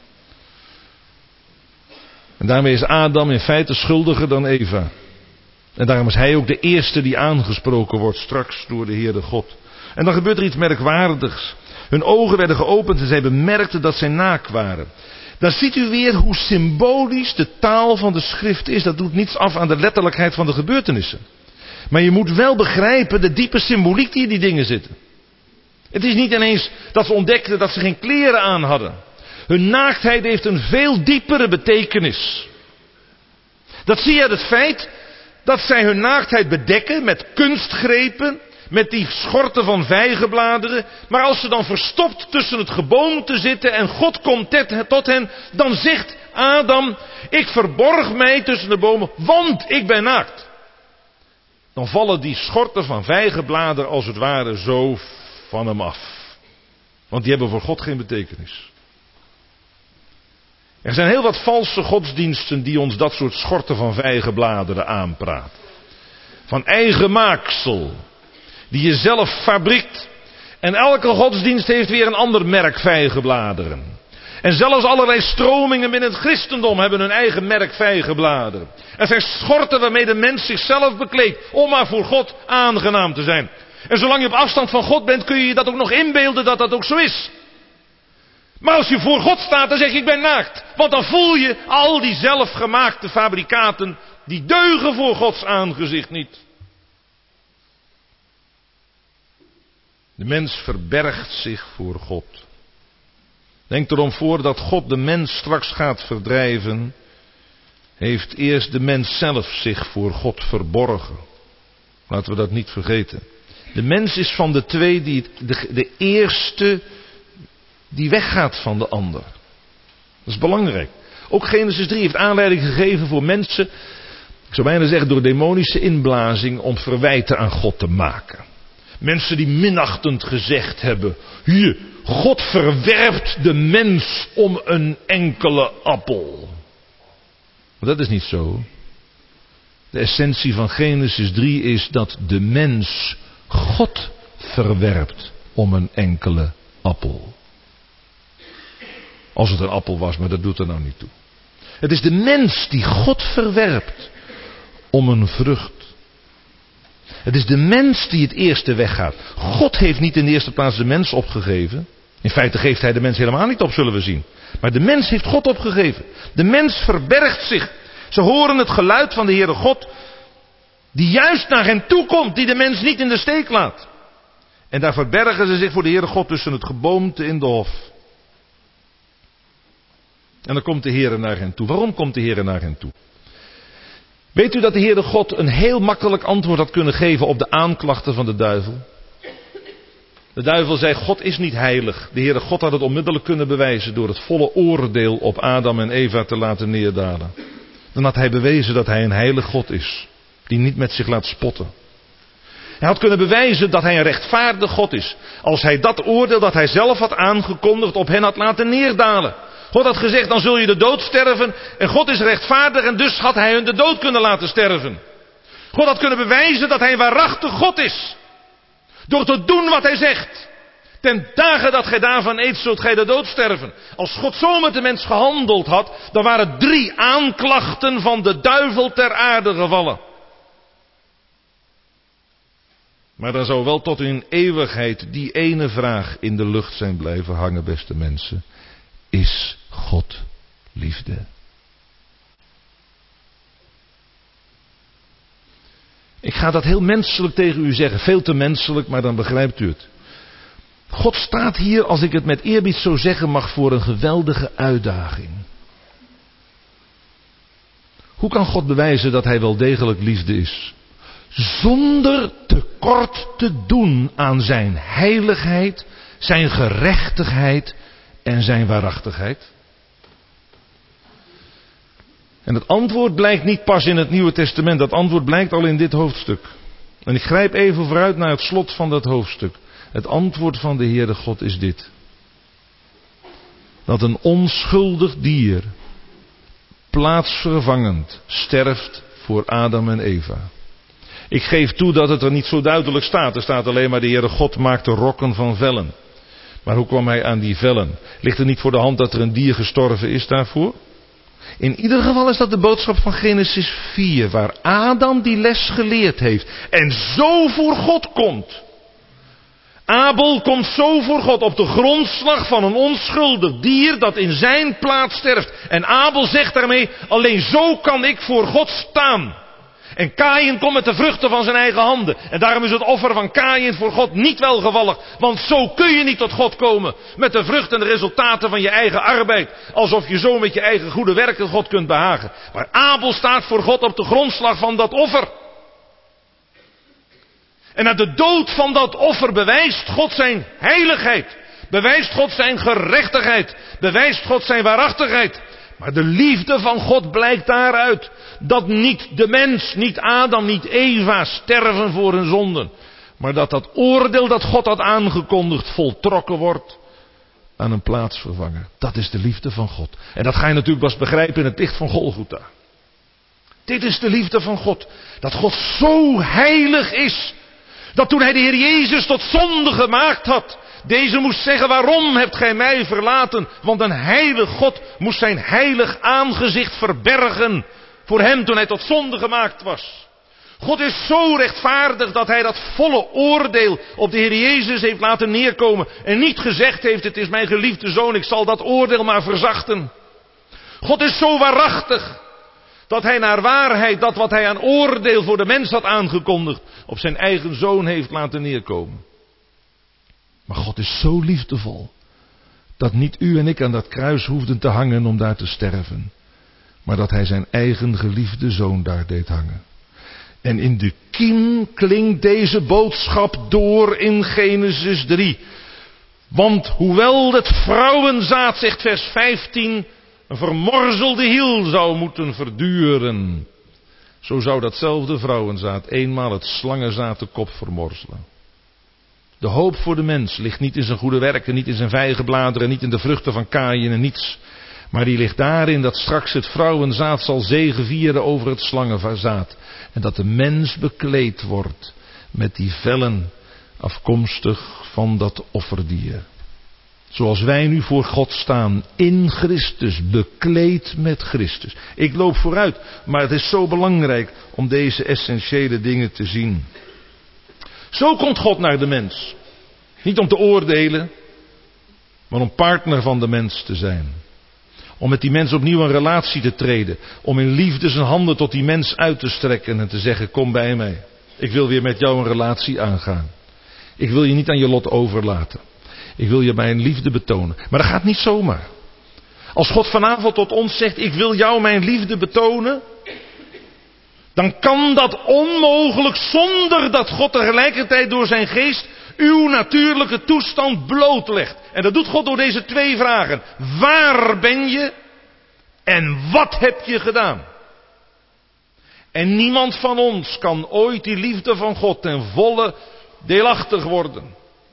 Speaker 1: En daarmee is Adam in feite schuldiger dan Eva. En daarom is hij ook de eerste die aangesproken wordt straks door de Heere God. En dan gebeurt er iets merkwaardigs. Hun ogen werden geopend en zij bemerkten dat zij naakt waren. Dan ziet u weer hoe symbolisch de taal van de schrift is. Dat doet niets af aan de letterlijkheid van de gebeurtenissen. Maar je moet wel begrijpen de diepe symboliek die in die dingen zitten. Het is niet ineens dat ze ontdekten dat ze geen kleren aan hadden. Hun naaktheid heeft een veel diepere betekenis. Dat zie je uit het feit dat zij hun naaktheid bedekken met kunstgrepen, met die schorten van vijgenbladeren. Maar als ze dan verstopt tussen het geboomte zitten en God komt tot hen, dan zegt Adam, ik verborg mij tussen de bomen, want ik ben naakt. Dan vallen die schorten van vijgenbladeren als het ware zo van hem af. Want die hebben voor God geen betekenis. Er zijn heel wat valse godsdiensten die ons dat soort schorten van vijgenbladeren aanpraten. Van eigen maaksel. Die je zelf fabriekt. En elke godsdienst heeft weer een ander merk vijgenbladeren. En zelfs allerlei stromingen binnen het christendom hebben hun eigen merk vijgenbladeren. Er zijn schorten waarmee de mens zichzelf bekleedt om maar voor God aangenaam te zijn. En zolang je op afstand van God bent kun je je dat ook nog inbeelden dat dat ook zo is. Maar als je voor God staat dan zeg je ik ben naakt. Want dan voel je al die zelfgemaakte fabrikaten die deugen voor Gods aangezicht niet. De mens verbergt zich voor God. Denk erom voor dat God de mens straks gaat verdrijven. Heeft eerst de mens zelf zich voor God verborgen. Laten we dat niet vergeten. De mens is van de twee de eerste die weggaat van de ander. Dat is belangrijk. Ook Genesis 3 heeft aanleiding gegeven voor mensen, ik zou bijna zeggen door demonische inblazing, om verwijten aan God te maken. Mensen die minachtend gezegd hebben, hier, God verwerpt de mens om een enkele appel. Maar dat is niet zo. De essentie van Genesis 3 is dat de mens God verwerpt om een enkele appel. Als het een appel was, maar dat doet er nou niet toe. Het is de mens die God verwerpt om een vrucht. Het is de mens die het eerste weggaat. God heeft niet in de eerste plaats de mens opgegeven. In feite geeft hij de mens helemaal niet op, zullen we zien. Maar de mens heeft God opgegeven. De mens verbergt zich. Ze horen het geluid van de Heere God, die juist naar hen toe komt, die de mens niet in de steek laat. En daar verbergen ze zich voor de Heere God tussen het geboomte in de hof. En dan komt de Heere naar hen toe. Waarom komt de Heere naar hen toe? Weet u dat de Heere God een heel makkelijk antwoord had kunnen geven op de aanklachten van de duivel? De duivel zei, God is niet heilig. De Heere God had het onmiddellijk kunnen bewijzen door het volle oordeel op Adam en Eva te laten neerdalen. Dan had hij bewezen dat hij een heilig God is. die niet met zich laat spotten. Hij had kunnen bewijzen dat hij een rechtvaardig God is, als hij dat oordeel dat hij zelf had aangekondigd op hen had laten neerdalen. God had gezegd, dan zul je de dood sterven, en God is rechtvaardig en dus had hij hun de dood kunnen laten sterven. God had kunnen bewijzen dat hij een waarachtig God is, door te doen wat hij zegt. Ten dagen dat gij daarvan eet, zult gij de dood sterven. Als God zo met de mens gehandeld had, dan waren 3 aanklachten van de duivel ter aarde gevallen. Maar dan zou wel tot in eeuwigheid die ene vraag in de lucht zijn blijven hangen, beste mensen. Is God liefde? Ik ga dat heel menselijk tegen u zeggen, veel te menselijk, maar dan begrijpt u het. God staat hier, als ik het met eerbied zo zeggen mag, voor een geweldige uitdaging. Hoe kan God bewijzen dat hij wel degelijk liefde is? Zonder tekort te doen aan zijn heiligheid, zijn gerechtigheid en zijn waarachtigheid. En het antwoord blijkt niet pas in het Nieuwe Testament, dat antwoord blijkt al in dit hoofdstuk. En ik grijp even vooruit naar het slot van dat hoofdstuk. Het antwoord van de Heere God is dit. Dat een onschuldig dier, plaatsvervangend, sterft voor Adam en Eva. Ik geef toe dat het er niet zo duidelijk staat. Er staat alleen maar de Heere God maakte rokken van vellen. Maar hoe kwam hij aan die vellen? Ligt er niet voor de hand dat er een dier gestorven is daarvoor? In ieder geval is dat de boodschap van Genesis 4, waar Adam die les geleerd heeft en zo voor God komt. Abel komt zo voor God op de grondslag van een onschuldig dier dat in zijn plaats sterft. En Abel zegt daarmee, alleen zo kan ik voor God staan. En Kaïn komt met de vruchten van zijn eigen handen. En daarom is het offer van Kaïn voor God niet welgevallig. Want zo kun je niet tot God komen. Met de vruchten en de resultaten van je eigen arbeid. Alsof je zo met je eigen goede werken God kunt behagen. Maar Abel staat voor God op de grondslag van dat offer. En na de dood van dat offer bewijst God zijn heiligheid. Bewijst God zijn gerechtigheid. Bewijst God zijn waarachtigheid. Maar de liefde van God blijkt daaruit. Dat niet de mens, niet Adam, niet Eva sterven voor hun zonden. Maar dat dat oordeel dat God had aangekondigd voltrokken wordt aan een plaatsvervanger. Dat is de liefde van God. En dat ga je natuurlijk pas begrijpen in het licht van Golgotha. Dit is de liefde van God. Dat God zo heilig is. Dat toen hij de Heer Jezus tot zonde gemaakt had, deze moest zeggen, waarom hebt gij mij verlaten? Want een heilig God moest zijn heilig aangezicht verbergen voor hem toen hij tot zonde gemaakt was. God is zo rechtvaardig dat hij dat volle oordeel op de Heer Jezus heeft laten neerkomen. En niet gezegd heeft, het is mijn geliefde zoon, ik zal dat oordeel maar verzachten. God is zo waarachtig dat hij naar waarheid dat wat hij aan oordeel voor de mens had aangekondigd op zijn eigen zoon heeft laten neerkomen. Maar God is zo liefdevol dat niet u en ik aan dat kruis hoefden te hangen om daar te sterven. Maar dat hij zijn eigen geliefde zoon daar deed hangen. En in de kiem klinkt deze boodschap door in Genesis 3. Want hoewel het vrouwenzaad, zegt vers 15, een vermorzelde hiel zou moeten verduren, zo zou datzelfde vrouwenzaad eenmaal het slangenzaad de kop vermorzelen. De hoop voor de mens ligt niet in zijn goede werken, niet in zijn vijgenbladeren, niet in de vruchten van Kaïn en niets. Maar die ligt daarin dat straks het vrouwenzaad zal zegevieren over het slangenzaad. En dat de mens bekleed wordt met die vellen afkomstig van dat offerdier. Zoals wij nu voor God staan, in Christus, bekleed met Christus. Ik loop vooruit, maar het is zo belangrijk om deze essentiële dingen te zien. Zo komt God naar de mens. Niet om te oordelen, maar om partner van de mens te zijn. Om met die mens opnieuw een relatie te treden. Om in liefde zijn handen tot die mens uit te strekken en te zeggen, kom bij mij. Ik wil weer met jou een relatie aangaan. Ik wil je niet aan je lot overlaten. Ik wil je mijn liefde betonen. Maar dat gaat niet zomaar. Als God vanavond tot ons zegt, ik wil jou mijn liefde betonen, dan kan dat onmogelijk zonder dat God tegelijkertijd door zijn geest uw natuurlijke toestand blootlegt. En dat doet God door deze 2 vragen. Waar ben je en wat heb je gedaan? En niemand van ons kan ooit die liefde van God ten volle deelachtig worden.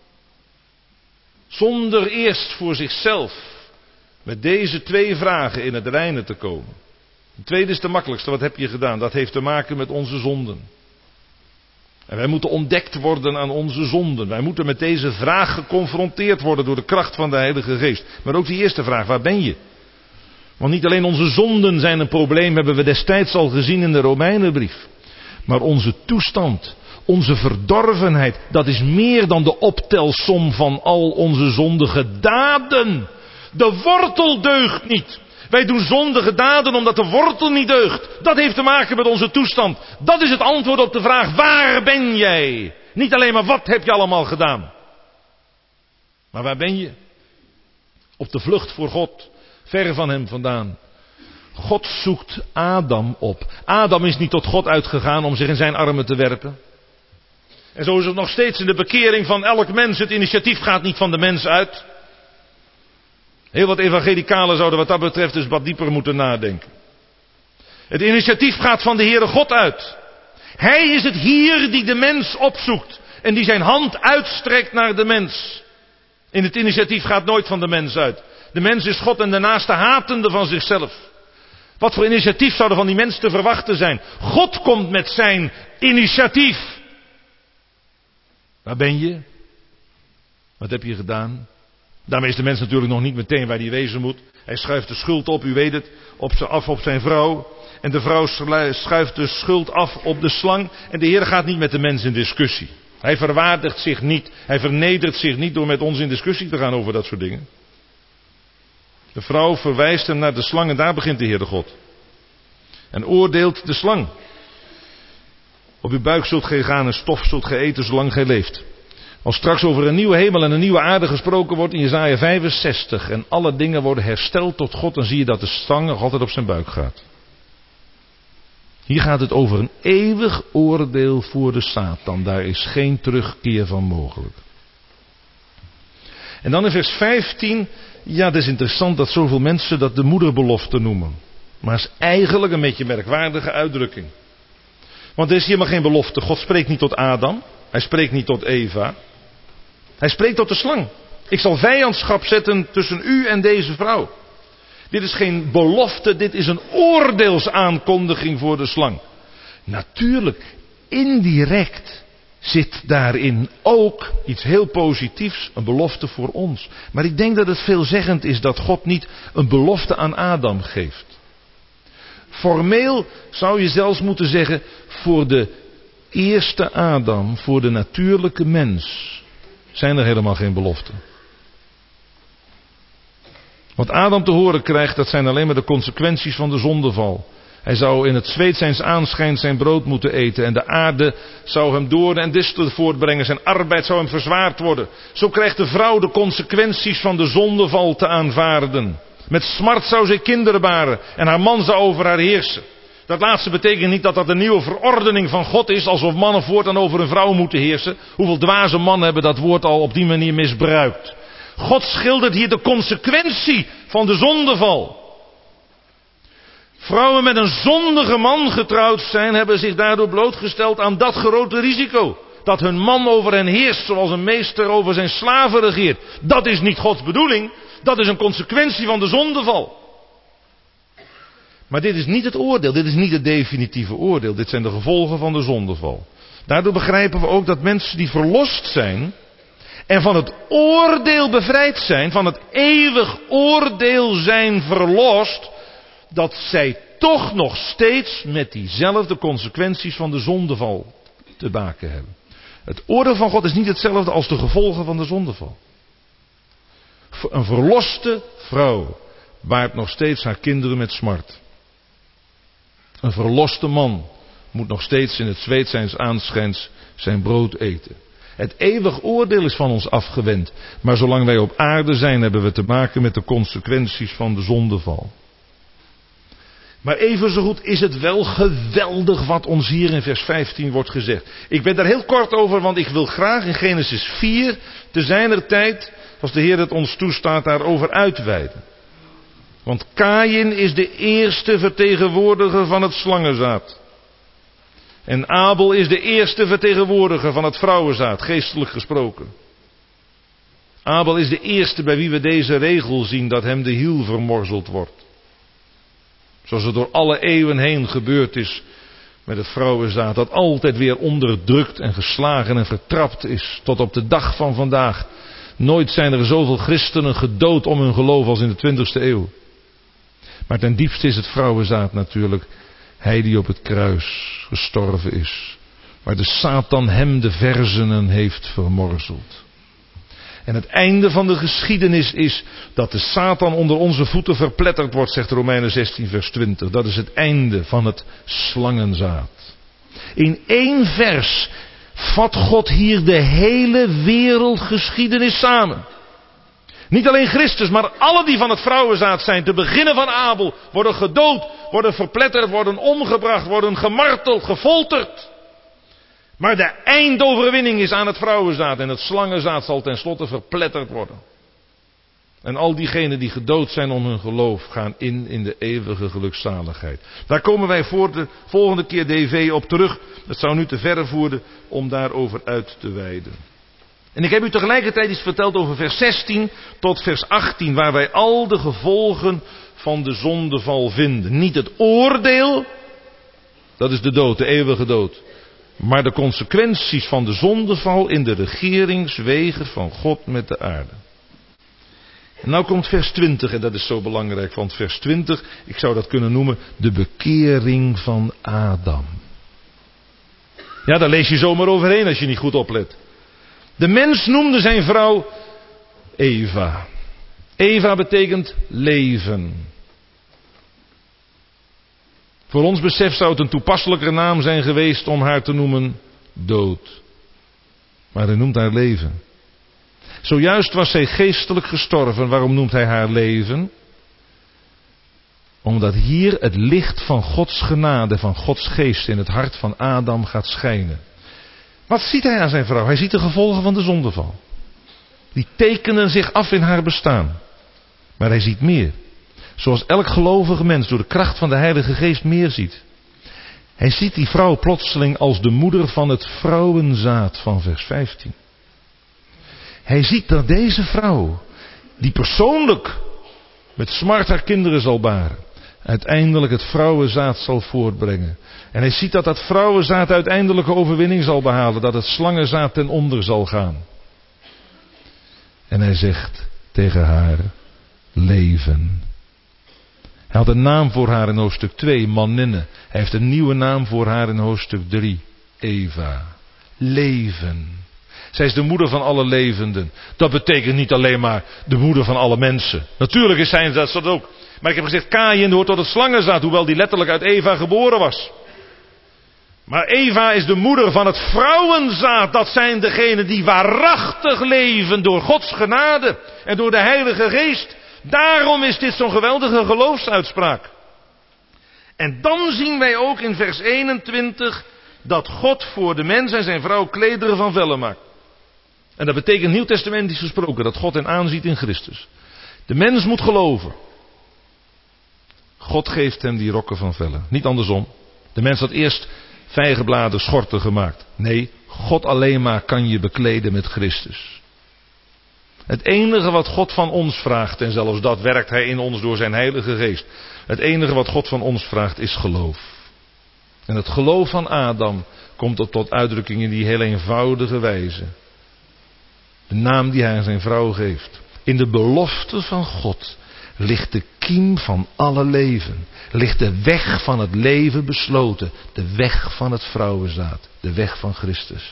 Speaker 1: Zonder eerst voor zichzelf met deze 2 vragen in het reine te komen. De tweede is de makkelijkste. Wat heb je gedaan? Dat heeft te maken met onze zonden. En wij moeten ontdekt worden aan onze zonden. Wij moeten met deze vraag geconfronteerd worden door de kracht van de Heilige Geest. Maar ook die eerste vraag, waar ben je? Want niet alleen onze zonden zijn een probleem, hebben we destijds al gezien in de Romeinenbrief. Maar onze toestand, onze verdorvenheid, dat is meer dan de optelsom van al onze zondige daden. De wortel deugt niet. Wij doen zondige daden omdat de wortel niet deugt. Dat heeft te maken met onze toestand. Dat is het antwoord op de vraag, waar ben jij? Niet alleen maar wat heb je allemaal gedaan. Maar waar ben je? Op de vlucht voor God. Ver van hem vandaan. God zoekt Adam op. Adam is niet tot God uitgegaan om zich in zijn armen te werpen. En zo is het nog steeds in de bekering van elk mens. Het initiatief gaat niet van de mens uit. Heel wat evangelicalen zouden wat dat betreft dus wat dieper moeten nadenken. Het initiatief gaat van de Heere God uit. Hij is het hier die de mens opzoekt. En die zijn hand uitstrekt naar de mens. In het initiatief gaat nooit van de mens uit. De mens is God en de naaste hatende van zichzelf. Wat voor initiatief zou er van die mens te verwachten zijn? God komt met zijn initiatief. Waar ben je? Wat heb je gedaan? Daarmee is de mens natuurlijk nog niet meteen waar hij wezen moet. Hij schuift de schuld op, u weet het, af op zijn vrouw. En de vrouw schuift de schuld af op de slang. En de Heer gaat niet met de mens in discussie. Hij verwaardigt zich niet. Hij vernedert zich niet door met ons in discussie te gaan over dat soort dingen. De vrouw verwijst hem naar de slang en daar begint de Heere God. En oordeelt de slang. Op uw buik zult gij gaan en stof zult gij eten zolang gij leeft. Als straks over een nieuwe hemel en een nieuwe aarde gesproken wordt in Jesaja 65 en alle dingen worden hersteld tot God, dan zie je dat de slang nog altijd op zijn buik gaat. Hier gaat het over een eeuwig oordeel voor de Satan. Daar is geen terugkeer van mogelijk. En dan in vers 15, ja, het is interessant dat zoveel mensen dat de moederbelofte noemen. Maar het is eigenlijk een beetje een merkwaardige uitdrukking. Want er is helemaal geen belofte. God spreekt niet tot Adam. Hij spreekt niet tot Eva. Hij spreekt tot de slang. Ik zal vijandschap zetten tussen u en deze vrouw. Dit is geen belofte, dit is een oordeelsaankondiging voor de slang. Natuurlijk, indirect zit daarin ook iets heel positiefs, een belofte voor ons. Maar ik denk dat het veelzeggend is dat God niet een belofte aan Adam geeft. Formeel zou je zelfs moeten zeggen, voor de eerste Adam, voor de natuurlijke mens, zijn er helemaal geen beloften. Wat Adam te horen krijgt, dat zijn alleen maar de consequenties van de zondeval. Hij zou in het zweet zijns aanschijns zijn brood moeten eten. En de aarde zou hem doornen en distelen voortbrengen. Zijn arbeid zou hem verzwaard worden. Zo krijgt de vrouw de consequenties van de zondeval te aanvaarden. Met smart zou zij kinderen baren. En haar man zou over haar heersen. Dat laatste betekent niet dat dat een nieuwe verordening van God is. Alsof mannen voortaan over een vrouw moeten heersen. Hoeveel dwaze mannen hebben dat woord al op die manier misbruikt. God schildert hier de consequentie van de zondeval. Vrouwen met een zondige man getrouwd zijn, hebben zich daardoor blootgesteld aan dat grote risico. Dat hun man over hen heerst, zoals een meester over zijn slaven regeert. Dat is niet Gods bedoeling, dat is een consequentie van de zondeval. Maar dit is niet het oordeel, dit is niet het definitieve oordeel. Dit zijn de gevolgen van de zondeval. Daardoor begrijpen we ook dat mensen die verlost zijn en van het oordeel bevrijd zijn, van het eeuwig oordeel zijn verlost, dat zij toch nog steeds met diezelfde consequenties van de zondeval te maken hebben. Het oordeel van God is niet hetzelfde als de gevolgen van de zondeval. Een verloste vrouw baart nog steeds haar kinderen met smart. Een verloste man moet nog steeds in het zweet zijns aanschijns zijn brood eten. Het eeuwig oordeel is van ons afgewend. Maar zolang wij op aarde zijn, hebben we te maken met de consequenties van de zondeval. Maar even zo goed is het wel geweldig wat ons hier in vers 15 wordt gezegd. Ik ben daar heel kort over, want ik wil graag in Genesis 4 te zijner tijd, als de Heer het ons toestaat, daarover uitweiden. Want Kaïn is de eerste vertegenwoordiger van het slangenzaad. En Abel is de eerste vertegenwoordiger van het vrouwenzaad, geestelijk gesproken. Abel is de eerste bij wie we deze regel zien dat hem de hiel vermorzeld wordt. Zoals het door alle eeuwen heen gebeurd is met het vrouwenzaad, dat altijd weer onderdrukt en geslagen en vertrapt is, tot op de dag van vandaag. Nooit zijn er zoveel christenen gedood om hun geloof als in de 20e eeuw. Maar ten diepste is het vrouwenzaad natuurlijk hij die op het kruis gestorven is, waar de Satan hem de verzenen heeft vermorzeld. En het einde van de geschiedenis is dat de Satan onder onze voeten verpletterd wordt, zegt Romeinen 16 vers 20. Dat is het einde van het slangenzaad. In 1 vers vat God hier de hele wereldgeschiedenis samen. Niet alleen Christus, maar alle die van het vrouwenzaad zijn, te beginnen van Abel, worden gedood, worden verpletterd, worden omgebracht, worden gemarteld, gefolterd. Maar de eindoverwinning is aan het vrouwenzaad en het slangenzaad zal tenslotte verpletterd worden. En al diegenen die gedood zijn om hun geloof gaan in de eeuwige gelukzaligheid. Daar komen wij voor de volgende keer DV op terug. Het zou nu te verre voeren om daarover uit te weiden. En ik heb u tegelijkertijd iets verteld over vers 16 tot vers 18, waar wij al de gevolgen van de zondeval vinden. Niet het oordeel, dat is de dood, de eeuwige dood. Maar de consequenties van de zondeval in de regeringswegen van God met de aarde. En nou komt vers 20 en dat is zo belangrijk, want vers 20, ik zou dat kunnen noemen de bekering van Adam. Ja, daar lees je zomaar overheen als je niet goed oplet. De mens noemde zijn vrouw Eva. Eva betekent leven. Voor ons besef zou het een toepasselijker naam zijn geweest om haar te noemen dood. Maar hij noemt haar leven. Zojuist was zij geestelijk gestorven. Waarom noemt hij haar leven? Omdat hier het licht van Gods genade, van Gods geest in het hart van Adam gaat schijnen. Wat ziet hij aan zijn vrouw? Hij ziet de gevolgen van de zondeval. Die tekenen zich af in haar bestaan. Maar hij ziet meer. Zoals elk gelovige mens door de kracht van de Heilige Geest meer ziet. Hij ziet die vrouw plotseling als de moeder van het vrouwenzaad van vers 15. Hij ziet dat deze vrouw, die persoonlijk met smart haar kinderen zal baren, uiteindelijk het vrouwenzaad zal voortbrengen. En hij ziet dat dat vrouwenzaad uiteindelijke overwinning zal behalen, dat het slangenzaad ten onder zal gaan. En hij zegt tegen haar, leven. Hij had een naam voor haar in hoofdstuk 2, Maninne. Hij heeft een nieuwe naam voor haar in hoofdstuk 3, Eva. Leven. Zij is de moeder van alle levenden. Dat betekent niet alleen maar de moeder van alle mensen. Natuurlijk is zij dat ook. Maar ik heb gezegd, Kaïn hoort tot het slangenzaad, hoewel die letterlijk uit Eva geboren was. Maar Eva is de moeder van het vrouwenzaad. Dat zijn degenen die waarachtig leven door Gods genade en door de Heilige Geest. Daarom is dit zo'n geweldige geloofsuitspraak. En dan zien wij ook in vers 21 dat God voor de mens en zijn vrouw klederen van vellen maakt. En dat betekent nieuwtestamentisch gesproken dat God hen aanziet in Christus. De mens moet geloven. God geeft hem die rokken van vellen. Niet andersom. De mens had eerst vijgenbladen, schorten gemaakt. Nee, God alleen maar kan je bekleden met Christus. Het enige wat God van ons vraagt, en zelfs dat werkt hij in ons door zijn Heilige Geest. Het enige wat God van ons vraagt is geloof. En het geloof van Adam komt tot uitdrukking in die heel eenvoudige wijze. De naam die hij aan zijn vrouw geeft. In de belofte van God ligt de kiem van alle leven. Ligt de weg van het leven besloten. De weg van het vrouwenzaad. De weg van Christus.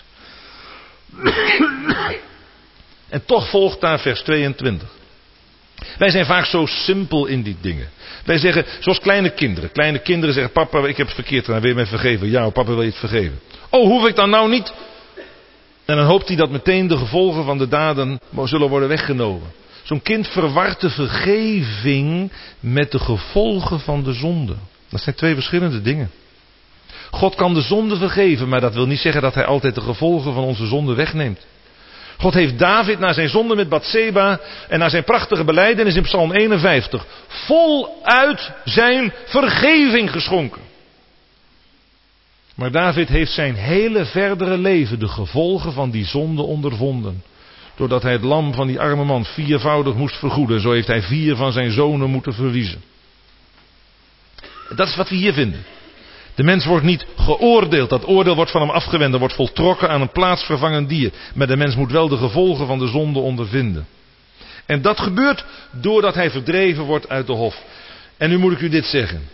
Speaker 1: En toch volgt daar vers 22. Wij zijn vaak zo simpel in die dingen. Wij zeggen, zoals kleine kinderen. Kleine kinderen zeggen, papa, ik heb het verkeerd gedaan, wil je mij vergeven? Ja, papa, wil je het vergeven? Oh, hoef ik dan nou niet? En dan hoopt hij dat meteen de gevolgen van de daden zullen worden weggenomen. Zo'n kind verwart de vergeving met de gevolgen van de zonde. Dat zijn twee verschillende dingen. God kan de zonde vergeven, maar dat wil niet zeggen dat hij altijd de gevolgen van onze zonde wegneemt. God heeft David na zijn zonde met Batseba en na zijn prachtige belijdenis in Psalm 51 voluit zijn vergeving geschonken. Maar David heeft zijn hele verdere leven de gevolgen van die zonde ondervonden. Doordat hij het lam van die arme man 4voudig moest vergoeden. Zo heeft hij 4 van zijn zonen moeten verliezen. Dat is wat we hier vinden. De mens wordt niet geoordeeld. Dat oordeel wordt van hem afgewend. Er wordt voltrokken aan een plaatsvervangend dier. Maar de mens moet wel de gevolgen van de zonde ondervinden. En dat gebeurt doordat hij verdreven wordt uit de hof. En nu moet ik u dit zeggen.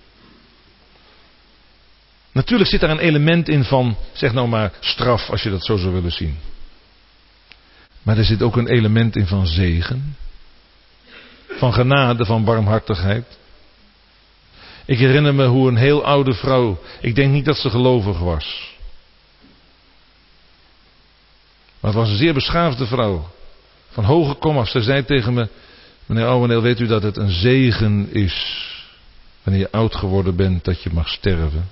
Speaker 1: Natuurlijk zit daar een element in van, zeg nou maar, straf, als je dat zo zou willen zien. Maar er zit ook een element in van zegen. Van genade, van barmhartigheid. Ik herinner me hoe een heel oude vrouw, ik denk niet dat ze gelovig was. Maar het was een zeer beschaafde vrouw. Van hoge komaf. Ze zei tegen me, meneer Ouweneel, weet u dat het een zegen is, wanneer je oud geworden bent, dat je mag sterven.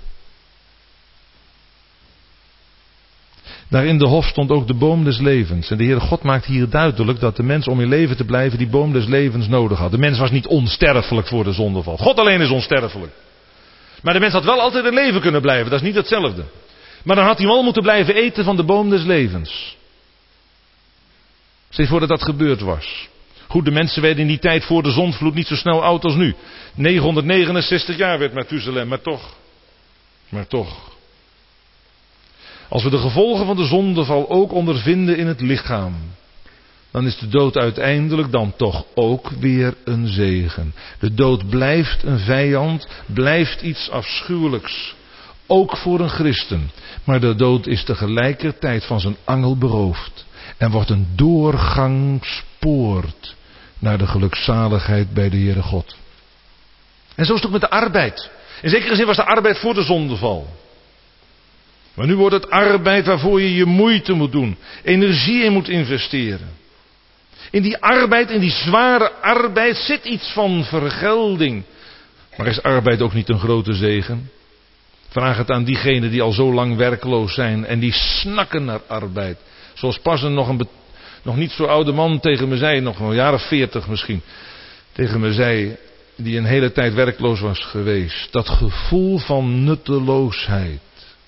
Speaker 1: Daar in de hof stond ook de boom des levens. En de Heere God maakt hier duidelijk dat de mens om in leven te blijven die boom des levens nodig had. De mens was niet onsterfelijk voor de zondeval. God alleen is onsterfelijk. Maar de mens had wel altijd in leven kunnen blijven. Dat is niet hetzelfde. Maar dan had hij wel moeten blijven eten van de boom des levens. Steeds voordat dat gebeurd was. Goed, de mensen werden in die tijd voor de zondvloed niet zo snel oud als nu. 969 jaar werd Methuselem, maar toch. Als we de gevolgen van de zondeval ook ondervinden in het lichaam, dan is de dood uiteindelijk dan toch ook weer een zegen. De dood blijft een vijand, blijft iets afschuwelijks. Ook voor een christen. Maar de dood is tegelijkertijd van zijn angel beroofd. En wordt een doorgangspoort naar de gelukzaligheid bij de Heere God. En zo is het ook met de arbeid. In zekere zin was de arbeid voor de zondeval. Maar nu wordt het arbeid waarvoor je je moeite moet doen. Energie in moet investeren. In die arbeid, in die zware arbeid zit iets van vergelding. Maar is arbeid ook niet een grote zegen? Vraag het aan diegenen die al zo lang werkloos zijn en die snakken naar arbeid. Zoals pas nog niet zo oude man tegen me zei, nog een jaar of 40 misschien, tegen me zei, die een hele tijd werkloos was geweest. Dat gevoel van nutteloosheid.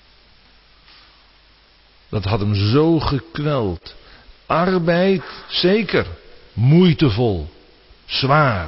Speaker 1: Dat had hem zo gekweld. Arbeid, zeker. Moeitevol. Zwaar.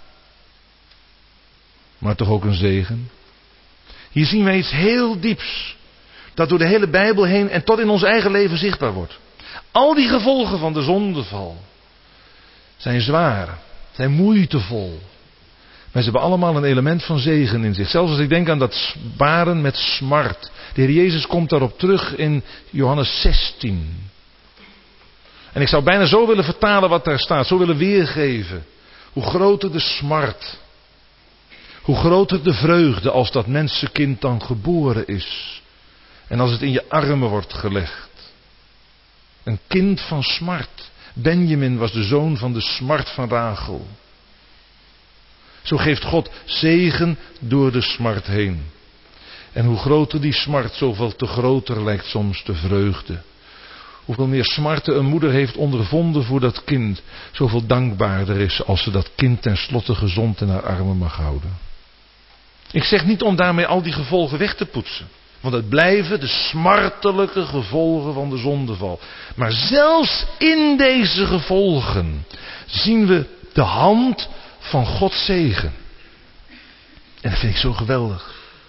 Speaker 1: Maar toch ook een zegen. Hier zien wij iets heel dieps. Dat door de hele Bijbel heen en tot in ons eigen leven zichtbaar wordt. Al die gevolgen van de zondeval zijn zwaar. Zijn moeitevol. Maar ze hebben allemaal een element van zegen in zich. Zelfs als ik denk aan dat baren met smart. De Heer Jezus komt daarop terug in Johannes 16. En ik zou bijna zo willen vertalen wat daar staat. Zo willen weergeven. Hoe groter de smart. Hoe groter de vreugde als dat mensenkind dan geboren is. En als het in je armen wordt gelegd. Een kind van smart. Benjamin was de zoon van de smart van Rachel. Zo geeft God zegen door de smart heen. En hoe groter die smart, zoveel te groter lijkt soms de vreugde. Hoeveel meer smarten een moeder heeft ondervonden voor dat kind, zoveel dankbaarder is als ze dat kind tenslotte gezond in haar armen mag houden. Ik zeg niet om daarmee al die gevolgen weg te poetsen. Want het blijven de smartelijke gevolgen van de zondeval. Maar zelfs in deze gevolgen zien we de hand van Gods zegen. En dat vind ik zo geweldig.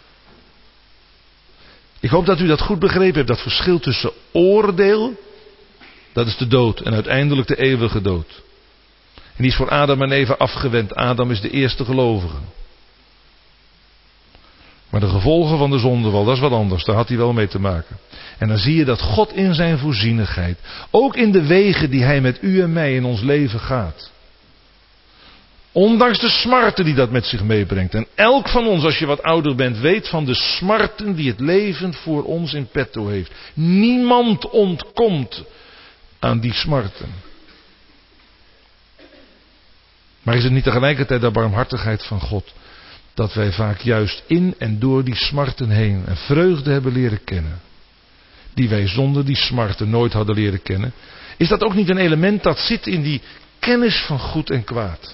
Speaker 1: Ik hoop dat u dat goed begrepen hebt. Dat verschil tussen oordeel, dat is de dood. En uiteindelijk de eeuwige dood. En die is voor Adam en Eva afgewend. Adam is de eerste gelovige. Maar de gevolgen van de zondeval, dat is wat anders. Daar had hij wel mee te maken. En dan zie je dat God in zijn voorzienigheid, ook in de wegen die hij met u en mij in ons leven gaat. Ondanks de smarten die dat met zich meebrengt. En elk van ons, als je wat ouder bent, weet van de smarten die het leven voor ons in petto heeft. Niemand ontkomt aan die smarten. Maar is het niet tegelijkertijd de barmhartigheid van God, dat wij vaak juist in en door die smarten heen een vreugde hebben leren kennen, die wij zonder die smarten nooit hadden leren kennen? Is dat ook niet een element dat zit in die kennis van goed en kwaad?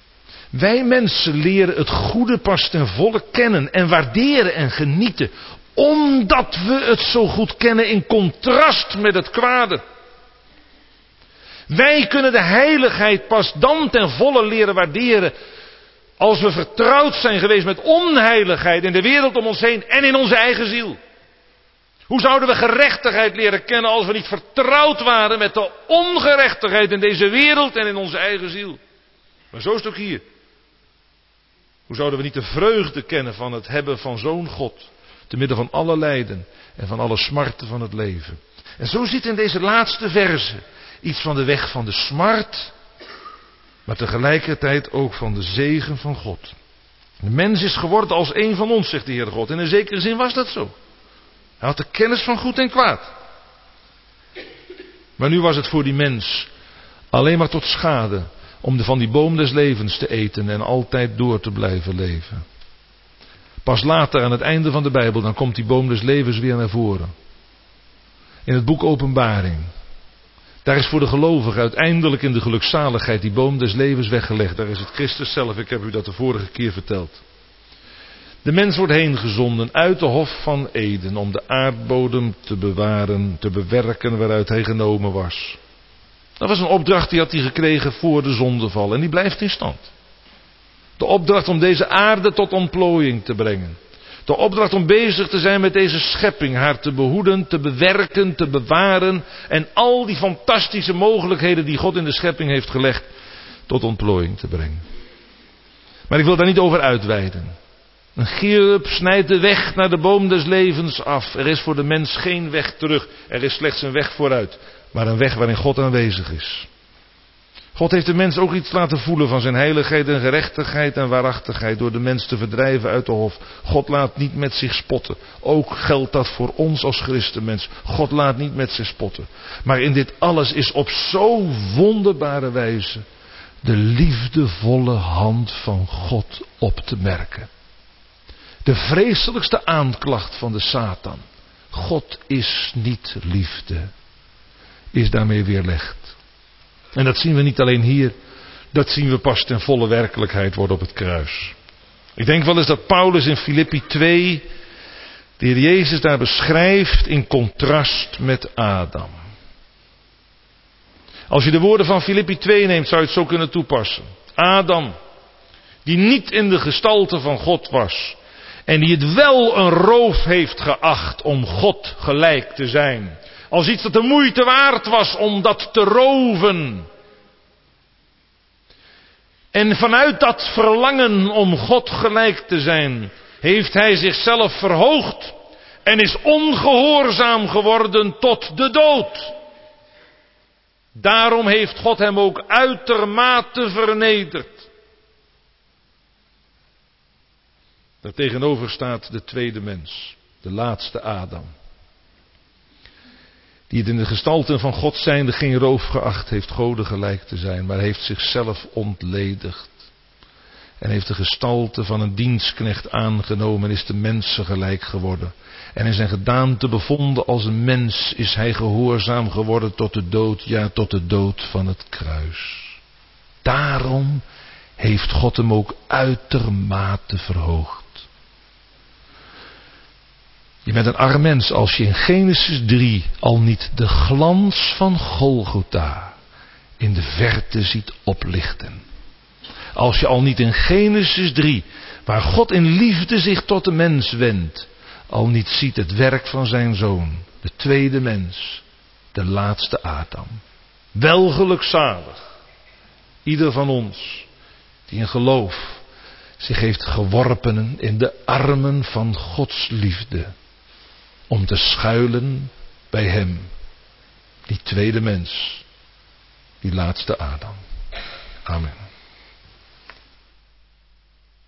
Speaker 1: Wij mensen leren het goede pas ten volle kennen en waarderen en genieten. Omdat we het zo goed kennen in contrast met het kwade. Wij kunnen de heiligheid pas dan ten volle leren waarderen als we vertrouwd zijn geweest met onheiligheid in de wereld om ons heen en in onze eigen ziel. Hoe zouden we gerechtigheid leren kennen als we niet vertrouwd waren met de ongerechtigheid in deze wereld en in onze eigen ziel? Maar zo is het ook hier. Hoe zouden we niet de vreugde kennen van het hebben van zo'n God, te midden van alle lijden en van alle smarten van het leven? En zo zit in deze laatste verse iets van de weg van de smart, maar tegelijkertijd ook van de zegen van God. De mens is geworden als een van ons, zegt de Heere God. In een zekere zin was dat zo. Hij had de kennis van goed en kwaad. Maar nu was het voor die mens alleen maar tot schade om van die boom des levens te eten en altijd door te blijven leven. Pas later aan het einde van de Bijbel, dan komt die boom des levens weer naar voren. In het boek Openbaring. Daar is voor de gelovigen uiteindelijk in de gelukzaligheid die boom des levens weggelegd. Daar is het Christus zelf, ik heb u dat de vorige keer verteld. De mens wordt heengezonden uit de hof van Eden om de aardbodem te bewaren, te bewerken waaruit hij genomen was. Dat was een opdracht die had hij gekregen voor de zondeval en die blijft in stand. De opdracht om deze aarde tot ontplooiing te brengen. De opdracht om bezig te zijn met deze schepping, haar te behoeden, te bewerken, te bewaren en al die fantastische mogelijkheden die God in de schepping heeft gelegd tot ontplooiing te brengen. Maar ik wil daar niet over uitweiden. Een cherub snijdt de weg naar de boom des levens af. Er is voor de mens geen weg terug. Er is slechts een weg vooruit. Maar een weg waarin God aanwezig is. God heeft de mens ook iets laten voelen van zijn heiligheid en gerechtigheid en waarachtigheid door de mens te verdrijven uit de hof. God laat niet met zich spotten. Ook geldt dat voor ons als christenmens. God laat niet met zich spotten. Maar in dit alles is op zo wonderbare wijze de liefdevolle hand van God op te merken. De vreselijkste aanklacht van de Satan. God is niet liefde. Is daarmee weerlegd. En dat zien we niet alleen hier. Dat zien we pas ten volle werkelijkheid worden op het kruis. Ik denk wel eens dat Paulus in Filippi 2 de Heer Jezus daar beschrijft in contrast met Adam. Als je de woorden van Filippi 2 neemt, zou je het zo kunnen toepassen. Adam, die niet in de gestalte van God was. En die het wel een roof heeft geacht om God gelijk te zijn. Als iets dat de moeite waard was om dat te roven. En vanuit dat verlangen om God gelijk te zijn, heeft hij zichzelf verhoogd en is ongehoorzaam geworden tot de dood. Daarom heeft God hem ook uitermate vernederd. Daartegenover staat de tweede mens, de laatste Adam. Die het in de gestalte van God zijnde geen roof geacht heeft Gode gelijk te zijn, maar heeft zichzelf ontledigd. En heeft de gestalte van een dienstknecht aangenomen en is de mensen gelijk geworden. En in zijn gedaante bevonden als een mens is hij gehoorzaam geworden tot de dood, ja tot de dood van het kruis. Daarom heeft God hem ook uitermate verhoogd. Je bent een arm mens als je in Genesis 3 al niet de glans van Golgotha in de verte ziet oplichten. Als je al niet in Genesis 3, waar God in liefde zich tot de mens wendt, al niet ziet het werk van zijn zoon, de tweede mens, de laatste Adam. Wel gelukzalig, ieder van ons die in geloof zich heeft geworpen in de armen van Gods liefde. Om te schuilen bij hem. Die tweede mens. Die laatste Adam. Amen.